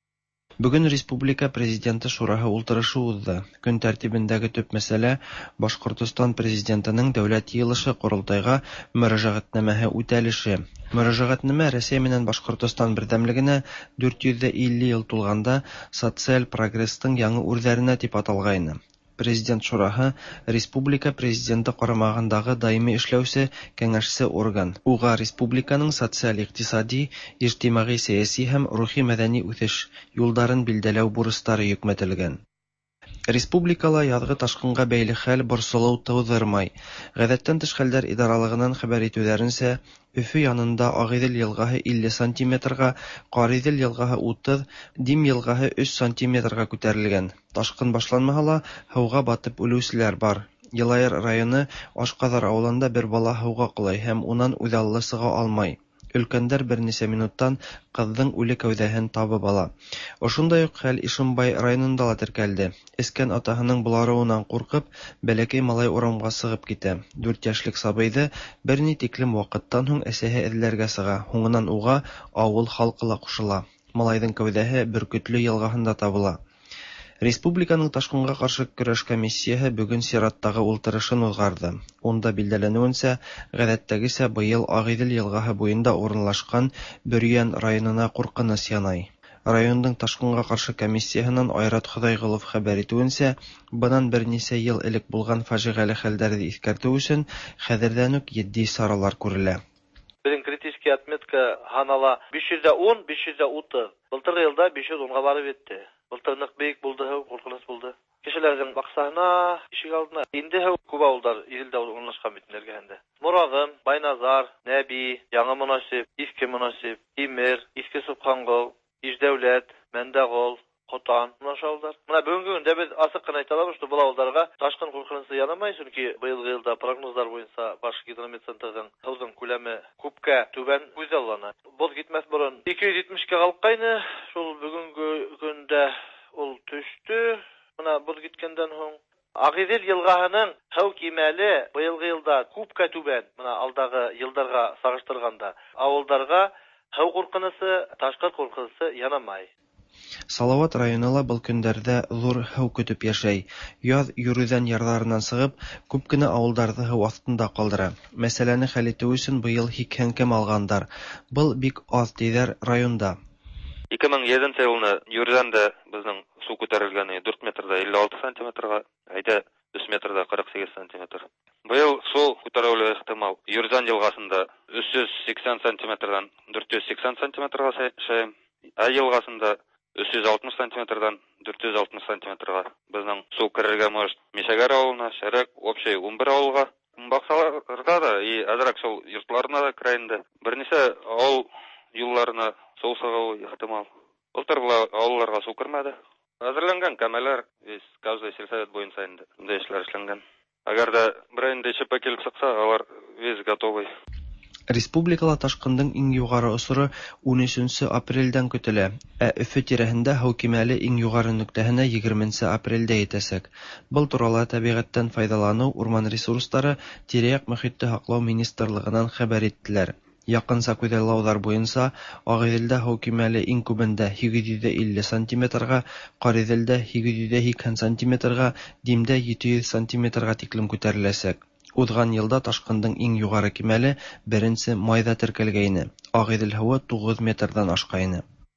Бүген Республика Президенты шураһы ултырышы уҙҙы. Көн тәртибендәге төп мәсьәлә Башҡортостан Президентының дәүләт йыйылышы ҡоролтайға мөрәжәғәтнамәһе үтәлеше. Мөрәжәғәтнамә Рәсәй менән Башҡортостан берҙәмлегенә дүрт йөҙ илле йыл тулғанда социаль прогрестың яңы үрҙәренә тип аталғайны. Президент шураһы Республика Президенты ҡарамағындағы даими эшләүсе кәңәшсе орган. Уға республиканың социаль-иҡтисади, ижтимағи, сәйәси һәм рухи-мәҙәни үҫеш юлдарын билдәләү бурыстары йөкмәтелгән. Республикала яҙғы ташҡынға бәйле хәл борсолоу тыуҙырмай. Ғәҙәттән тыш хәлдәр идаралығынан хәбәр итеүҙәренсә, Өфө янында Ағиҙел йылғаһы илле сантиметрға, Ҡариҙел йылғаһы утыҙ, Дим йылғаһы өс сантиметрға күтәрелгән. Ташҡын башланмаһа ла, һыуға батып үлеүселәр бар. Йылайыр районы Ашҡаҙар ауылында бер бала һыуға ҡолай һәм унан үҙаллы сыға алмай. Өлкәндәр бер нисә минуттан ҡыҙҙың үле кәүҙәһен табып ала. Ошондай уҡ хәл Ишембай районында ла теркәлде. Эскән атаһының боларыуынан ҡурҡып, бәләкәй малай урамға сығып китә. Дүрт йәшлек сабыйҙы бер ни тиклем ваҡыттан һуң әсәһе эҙләргә сыға. Һуңынан уға ауыл халҡы ла ҡушыла. Малайҙың кәүҙәһе Бөркөтлө йылғаһында табыла. Республиканың ташҡынға ҡаршы көрәш комиссияһы бүгөн сираттағы ултырышын уҙғарҙы. Унда билдәләнеүенсә, ғәҙәттәгесә быйыл Ағиҙел йылғаһы буйында урынлашҡан Бөрйән районына ҡурҡыныс янай. Райондың ташҡынға ҡаршы комиссияһынан Айрат Хоҙайғолов хәбәр итеүенсә, бынан бер нисә йыл элек булған фажиғәле хәлдәрҙе иҫкәртеү өсөн хәҙерҙән үк етди саралар күрелә. Bizim критический отметка һанала биш йөҙ дә ун, биш йөз дә утыҙ. Былтырғы йылда биш йөз унға барып етте. Былтыр ныҡ бейек булды һыу, ҡурҡыныс булды. Кешеләрҙең баҡсаһына, ишек алдына инде һыу. Күп ауылдар Иҙелдә урынлашҡан бит эргәһендә. Морағым, Байназар, Нәби, Яңы Мөнасип, Иҫке Мөнасип, Тимер, Иҫке Субханғол, Иждәүләт, Мәндәғол, Ҡотан, мына ауылдар. Мына бөгөнгө көндә беҙ асыҡ ҡына әйтә алабыҙ, был ауылдарға ташҡын ҡурҡынысы янамай, сөнки быйылғы йылда прогноздар буйынса баш гидрометцентрҙың һыуҙың күләме күпкә түбән күҙаллана. Боҙ китмәҫ борон ике йөҙ етмешкә ҡалҡҡайны, шул бөгөнгө көндә ул төштө. Мына боҙ киткәндән һуң Ағиҙел йылғаһының һыу кимәле быйылғы йылда күпкә түбән. Мына алдағы йылдарға сағыштырғанда ауылдарға һыу ҡурҡынысы, ташҡын ҡурҡынысы янамай. Салауат районы ла был көндәрҙә ҙур һыу көтөп йәшәй. Яҙ йөрөүҙән ярҙарынан сығып, күп кенә ауылдарҙы һыу аҫтында ҡалдыра. Мәсьәләне хәл итеү өсөн быйыл һикһән кем алғандар. Был бик аҙ тиҙәр районда. ике мең җиденсе елны Юрзанда безнең су күтәрелгәне дүрт метрда илле алты сантиметрға, әйдә өс метрда ҡырҡ сигеҙ сантиметр. Быйыл су күтәреүле ихтимал. Юрзан йылғасында өс йөз сиксән сантиметрдан дүрт йөз сиксән сантиметрға шәйем. Ә йылғасында өс йөз алтмыш сантиметрдан дүрт йөз алтмыш сантиметрға. Безнең су керергә может Мишәгәр ауылына, Шәрәк, общий ун бер ауылға. Баҡсаларга да, и әҙерәк шул йортларына да керәйенде. Бер нисә ауыл юлларына су сығыу ихтимал. Былтыр була ауылларға су кермәде. Әзерләнгән кәмәләр, весь каждый сельсовет буйынса инде бундай эшләр эшләнгән. Әгәр дә бер инде ЧП килеп сыҡса, алар весь готовый. Республикала ташҡындың иң юғары осоро ун өсөнсө апрелдән көтөлә, ә Өфө тирәһендә һыу кимәле иң юғары нөктәһенә егерменсе апрелдә етәсәк. Был турала тәбиғәттән файҙаланыу, урман ресурстары, тирә-яҡ мөхитте һаҡлау министрлығынан хәбәр иттеләр. Яҡынса күҙаллауҙар буйынса, Ағиҙелдә һыу кимәле иң күбендә һигеҙ йөҙ илле сантиметрға, Ҡариҙелдә һигеҙ йөҙ һикһән сантиметрға, Димдә ете йөҙ сантиметрға тиклем күтәреләсәк. Уҙған йылда ташҡындың иң юғары кимәле беренсе майҙа теркәлгәйне. Ағиҙел һыуы туғыҙ метрҙан ашҡайны.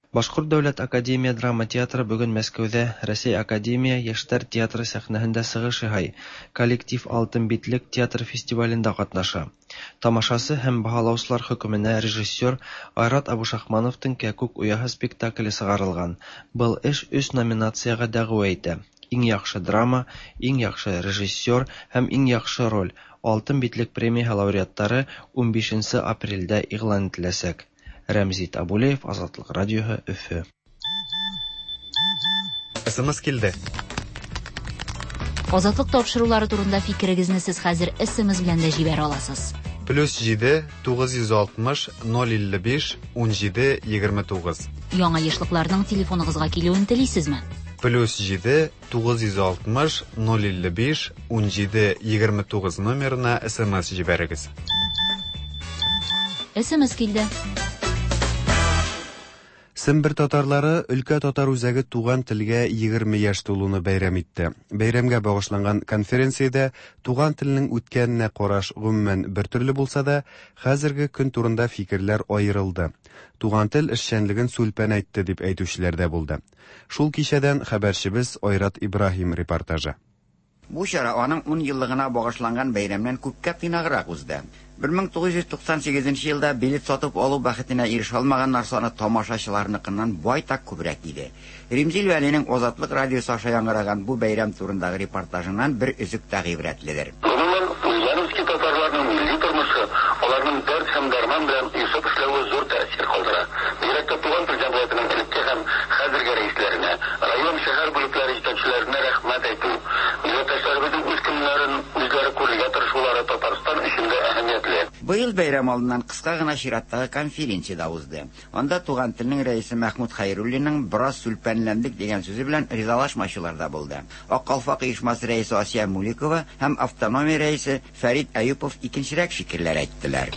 Башкорт дәүләт академия драма театры бүген Мәскәүдә Россия академия яшьтәр театры сәхнәһендә сыгыш яһый. Коллектив Алтын битлек театр фестивалендә катнаша. Тамашасы һәм баһалаучылар хөкеменә режиссер Айрат Абушахмановтың Кәкүк уяһы спектакле сыгарылган. Был эш өч номинациягә дәгъва итә. Иң яхшы драма, иң яхшы режиссер һәм иң яхшы роль. Алтын битлек премия лауреаттары ун бишенче апрельдә игълан ителәчәк. Рәмзит Абулеев, Азатлык радиоһы, Өфө. Эсэмэс килде. Азатлык тапшырулары турында фикерегезне сез хәзер эсэмэс белән дә җибәрә аласыз. плюс җиде тугыз йөз алтмыш ноль илле биш ун җиде егерме тугыз. Яңа яшьлекләрнең телефоныгызга килүен телисезме? плюс җиде тугыз йөз алтмыш ноль илле биш ун җиде егерме тугыз номерына эсэмэс җибәрегез. эсэмэс килде. Сембер татарлары өлкә татар үзәге туган телгә егерме яшь тулуны бәйрәм итте. Бәйрәмгә багышланган конференциядә туган телнең үткәненә караш гомумән бер төрле булса да, хәзерге көн турында фикерләр аерылды. Туган тел эшчәнлеген сүлпән әйтте дип әйтүчеләр дә булды. Шул кичәдән хәбәрчебез Айрат Ибраһим репортажы. Бу чара аның ун еллыгына багышланган бәйрәмнән күпкә тыйнаграк узды. бер мең тугыз йөз туксан сигезенче елда билет сатып алу бәхетенә ирешә алмаганнар саны тамашачыларныкыннан байтак күбрәк иде. Римзил Вәлинең Азатлык радиосы аша яңгыраган бу бәйрәм турындагы репортажыннан бер өзек тә гыйбрәтледер. Ульяновский татарларның милли тормышы, аларның дәрт һәм дарман белән исеп эшләве зур тәэсир калдыра. Бигрәк туган тел җәмгыятенең элекке һәм хәзерге рәисләренә, район шәһәр бүлекләре җитәкчеләренә рәхмәт әйтү. Милләттәшләребезнең үз көннәрен үзләре күрергә тырышулары Татарстан өчен дә әһәмиятле. Быел бәйрәм алдыннан кыска гына чираттагы конференция да узды. Анда туган телнең рәисе Мәхмүд Хәйруллинның бераз сүлпәнләндек дигән сүзе белән ризалашмаучылар да булды. Ак калфак оешмасы рәисе Асия Муликова һәм автономия рәисе Фәрит Әюпов икенчерәк фикерләр әйттеләр.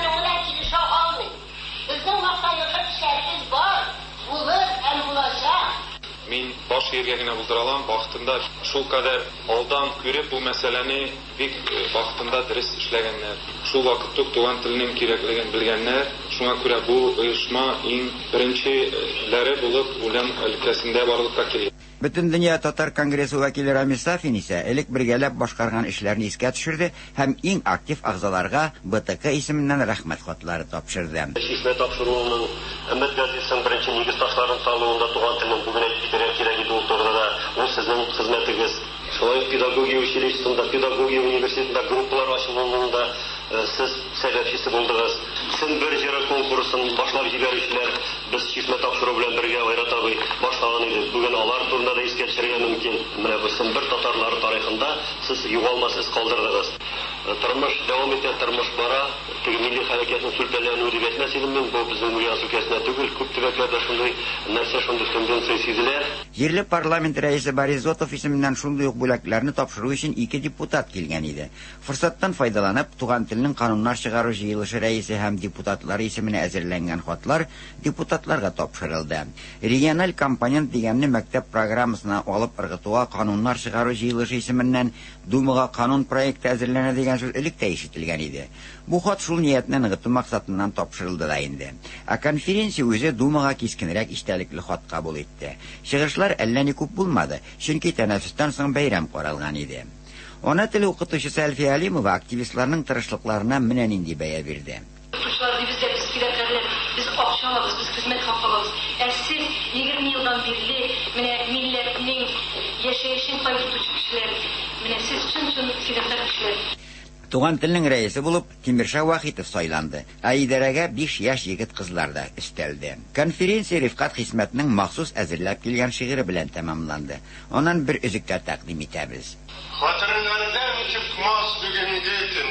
Мин баш ияргә генә булдыралам, вакытында шул кадәр алдан күреп бу мәсьәләне бик вакытында дөрес эшләгәннәр. Шул вакытта туган теленең кирәклеген белгәннәр. Шуңа күрә бу оешма иң беренчеләре булып үлем өлкәсендә барлыкка килә. Бөтен дөнья татар конгрессы вәкиле Рамис Сафин исә элек бергәләп башкарган эшләрне искә төшерде һәм иң актив агзаларга БТК исеменнән рәхмәт хатлары тапшырды. Хезмәт тапшыруының Әмәт газетасының беренче нигез ташларын салуында туган телнең бүген әйтергә кирәк иде ул турыда. Ул сезнең хезмәтегез. Шулай педагогия училищесында, педагогия университетында группалар ачылуында сез сәбәпчесе булдыгыз. Син бер җыры конкурсын башлап җибәрүчеләр без хезмәт тапшыру белән бергә Айрат абый башлаган иде. Бүген алар турында да искә төшерергә мөмкин. Менә бу Сембер татарлары тарихында сез югалмасыз калдырдыгыз. Тормыш дәвам итә, тормыш бара. Теге милли хәрәкәтнең сүлпәнләнүе дип әйтмәсәм, бу безнең Ульяновск өлкәсендә түгел, күп төбәкләрдә шундый нәрсә, шундый тенденция сизелә. Җирле парламент рәисе Борис Зотов исеменнән шундый ук бүләкләрне тапшыру өчен ике депутат килгән иде. Форсаттан файдаланып, туган телнең кануннар чыгару җыелышы рәисе һәм депутатлары исеменә әзерләнгән хатлар депутатларга тапшырылды. Региональ компонент дигәнне мәктәп программасына алып ыргытуга кануннар чыгару җыелышы исеменнән Думага канун проекты әзерләнә дигән сүз элек тә ишетелгән иде. Бу хат шул ниятне ныгыту максатыннан тапшырылды да инде. Ә конференция үзе Думага кискенрәк иштәлекле хат кабул итте. Чыгышлар әллә ни күп булмады, чөнки тәнәфестән соң бәйрәм каралган иде. Ана теле укытучысы Әлфия Алимова активистларның тырышлыкларына менә нинди бәя бирде. Укытучылар дибез, без кирәкләр, без акча алабыз, без хезмәт хакы алабыз. Ә сез егерме елдан бирле менә милләтнең яшәешен кайтартучы кешеләр, менә сез чын-чын кирәкләр кешеләр. Туган телнең рәисе булып Тимирша Вахитов сайланды. Ә идарәгә биш яшь егет-кызлар да өстәлде. Конференция Рифкат Хисмәтнең махсус әзерләп килгән шигыре белән тәмамланды. Аннан бер өзеккә тәкъдим итәбез. Хатırlardan çıkmaz bugünkü gün.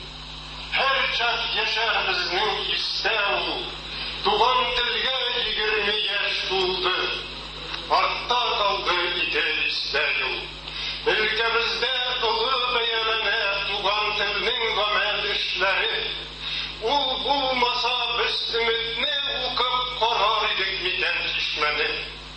Her çat yaşar bizning İstanbul. Tuğan tilge yigirme yaş buldu. Artta kaldı ite İstanbul. Ülkemizde ılı beyanene tuğan tilning gamel işleri. Ul bulmasa biz ümitni ukıp karar edik miten işmeni.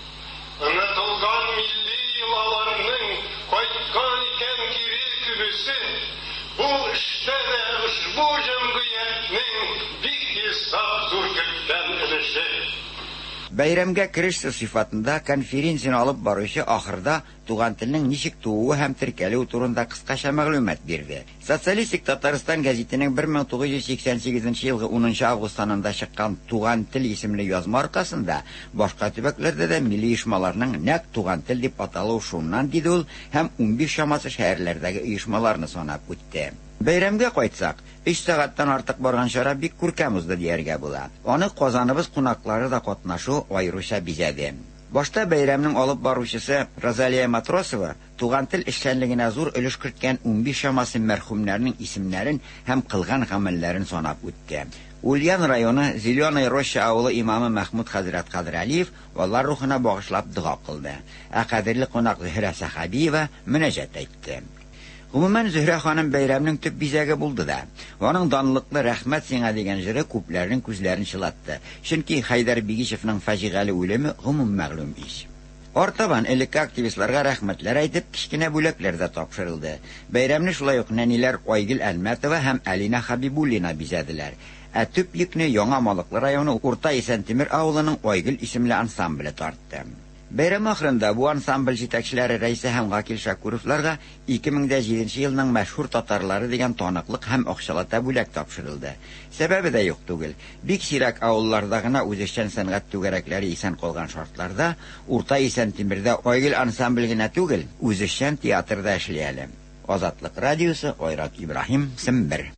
Unutulgan milli yılalarının kayıtkan iken kiri kübüsü. Bu işte de bu cemiyetinin bir hesap zor kökten ilişi. Бәйрәмгә кереш сыйфатында конференцияны алып баручы ахырда туган телнең ничек тууы һәм теркәлү турында кыскача мәгълүмат бирде. Социалистик Татарстан гәзитенең бер мең тугыз йөз сиксән сигезенче елгы унынчы август санында чыккан Туган тел исемле язма аркасында башка төбәкләрдә дә милли оешмаларның нәкъ Туган тел дип аталуы шуннан диде ул һәм унбиш чамасы шәһәрләрдәге оешмаларны санап үтте. Бәйрәмгә кайтсак, өч сәгатьтән артык барган чара бик күркәм узды дияргә була. Аны Казаныбыз кунаклары да катнашу аеруча бизәде. Башта бәйрәмнең алып баручысы Розалия Матросова туган тел эшчәнлегенә зур өлеш керткән унбиш чамасы мәрхүмнәрнең исемнәрен һәм кылган гамәлләрен санап үтте. Ульян районы Зеленая Роща авылы имамы Мәхмүд хәзрәт Кадрәлиев алар рухына багышлап дуга кылды. Ә кадерле кунак Зөһрә Сахабиева мөнәҗәт әйтте. Гомумән Зөһрә ханым бәйрәмнең төп бизәге булды да. Аның данлыклы рәхмәт сиңа дигән җыры күпләрнең күзләрен чылатты. Чөнки Хайдар Бигишевның фаҗигале үлеме гомум мәгълүм иш. Артабан элекке активистларга рәхмәтләр әйтеп, кичкенә бүләкләр дә тапшырылды. Бәйрәмне шулай ук нәниләр Айгөл Әлмәтова һәм Алина Хабибуллина бизәделәр. Ә төп йөкне Яңа Малыклы районы Урта Исәнтимер авылының Айгөл исемле ансамбле тартты. Бәйрәм ахырында бу ансамбль җитәкчеләре Рәйсә һәм Гакил Шакуровларга ике мең җиденче елның мәшһүр татарлары дигән таныклык һәм акчалата бүләк тапшырылды. Сәбәбе дә юк түгел. Бик сирәк авылларда гына үзешчән сәнгать түгәрәкләре исән калган шартларда Урта Исәнтимердә Айгөл ансамбль генә түгел, үзешчән театрда эшли әле. Азатлык радиосы, Айрат Ибраһим, Сембер.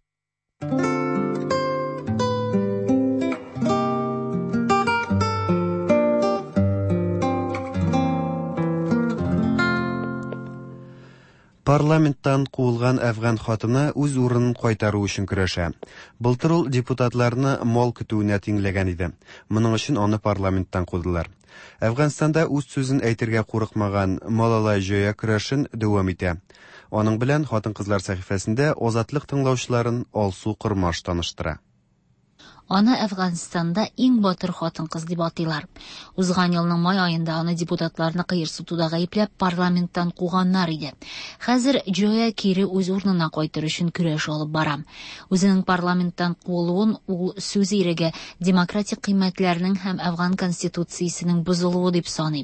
Парламенттан куылган әфган хатыны үз урынын кайтару өчен көрәшә. Былтыр ул депутатларны мал көтүенә тиңләгән иде. Моның өчен аны парламенттан кудылар. Әфганстанда үз сүзен әйтергә курыкмаган Малалай Җоя көрәшен дәвам итә. Аның белән хатын-кызлар сәхифәсендә азатлык тыңлаучыларын Алсу Кырмаш таныштыра. Аны Әфганстанда иң батыр хатын-кыз дип атыйлар. Узган елның май аенда аны депутатларны кыерсытуда гаепләп парламенттан куганнар иде. Хәзер Җоя кире үз урынына кайтыр өчен көрәш алып бара. Үзенең парламенттан куылуын ул сүз ирегә демократик кыйммәтләрнең һәм Әфган конституциясенең бозылуы дип саный.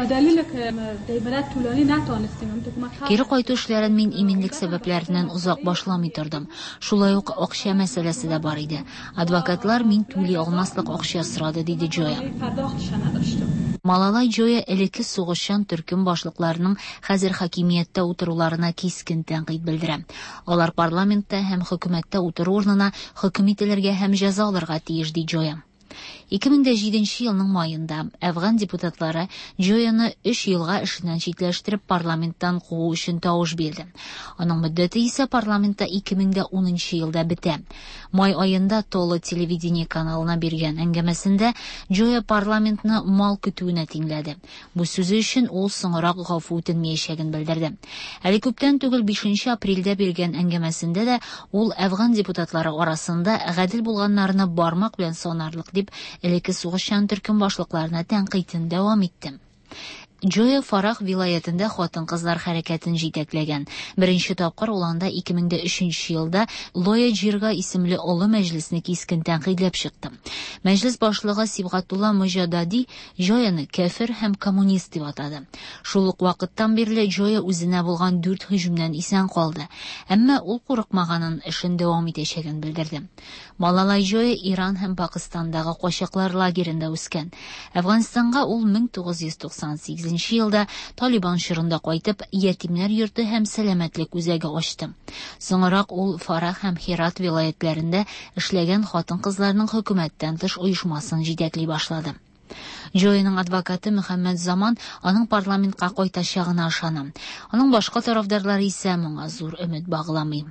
Кире кайту эшләрен мин иминлек сәбәпләреннән узак башламый тордым. Шулай ук акча мәсьәләсе дә бар иде. Адвокатлар мин түли алмаслык акча сорады, диде Җоя. Малалай Җоя элекке сугышчан төркем башлыкларының хәзер хакимияттә утыруларына кискен тәнкыйть белдерә. Алар парламентта һәм хөкүмәттә утыру урынына хөкем ителергә һәм җәза алырга тиеш, ди Җоя. ике мең җиденче елның маенда Әфган депутатлары Җояны өч елга эшеннән читләштереп парламенттан куу өчен тавыш бирде. Аның мөддәте исә парламентта ике мең унынчы елда бетә. Май аенда Толы телевидение каналына биргән әңгәмәсендә Җоя парламентны мал көтүенә тиңләде. Бу сүзе өчен ул соңрак гафу үтенмәячәген белдерде. Әле күптән түгел бишенче апрельдә биргән әңгәмәсендә дә ул Әфган депутатлары арасында гадел булганнарны бармак белән санарлык дип элекке сугышчан төркем башлыкларына тәнкыйтен дәвам итте. Җоя Фарах вилаятында хатын-кызлар хәрәкәтен җитәкләгән. Беренче тапкыр ул анда ике мең өченче елда Лоя Җирга исемле олы мәҗлесне кискен тәнкыйтьләп чыкты. Мәҗлес башлыгы Сибгатулла Мөҗадади Җояны кафир һәм коммунист дип атады. Шул ук вакыттан бирле Җоя үзенә булган дүрт һөҗүмнән исән калды. Әмма ул курыкмаганын, эшен дәвам итәчәген белдерде. Малалай Җоя Иран һәм Пакистандагы качаклар лагерендә үскән. Әфганстанга ул мең тугыз йөз туксан сигезенче елда Талибан чорында кайтып, ятимнәр йорты һәм сәламәтлек үзәге ачты. Соңрак ул Фарах һәм Хират вилаятларында эшләгән хатын-кызларның хөкүмәттән тыш оешмасын җитәкли башлады. Җояның адвокаты Мөхәммәд Заман аның парламентка кайтачагына ышана. Аның башка тарафдарлары исә моңа зур өмет багламый.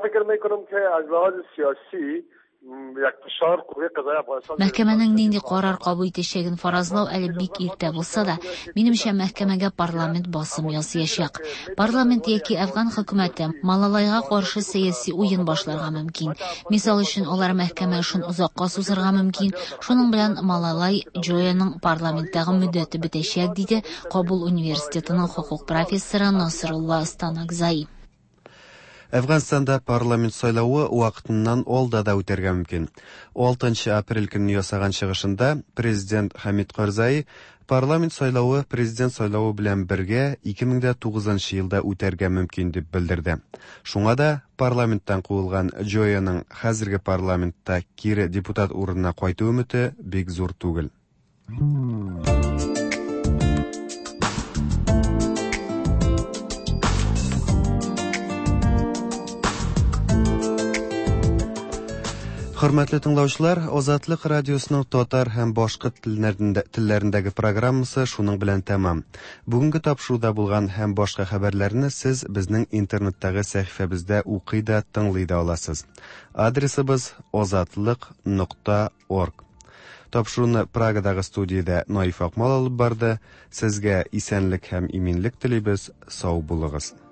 Мәхкәмәнең нинди карар кабул итәчәген фаразлау әле бик иртә булса да, минемчә мәхкәмәгә парламент басым ясаячак. Парламент яки Әфган хөкүмәте Малалайга каршы сәяси уен башларга мөмкин. Мисал өчен, алар мәхкәмә эшен озакка сузарга мөмкин. Шуның белән Малалай Җояның парламенттагы мөддәте бетәчәк, диде Кабул университетының хукук профессоры Насрулла Станакзай. Әфганстанда парламент сайлауы вакытыннан алда да үтәргә мөмкин. алтынчы апрель көнне ясаган чыгышында президент Хамид Карзай парламент сайлауы президент сайлауы белән бергә ике мең дә тугызынчы елда үтәргә мөмкин дип белдерде. Шуңа да парламенттан куылган Джояның хәзерге парламентта кире депутат урынына кайту өмете бик зур түгел. Хөрмәтле тыңлаучылар, Азатлык радиосының татар һәм башка телләрендәге программасы шуның белән тәмам. Бүгенге тапшыруда булган һәм башка хәбәрләрне сез безнең интернеттагы сәхифәбездә укый да, тыңлый да аласыз. Адресыбыз азатлык нокта орг. Тапшыруны Прагадагы студиядә Наиф Акмал алып барды. Сезгә исәнлек һәм иминлек телибез. Сау булыгыз.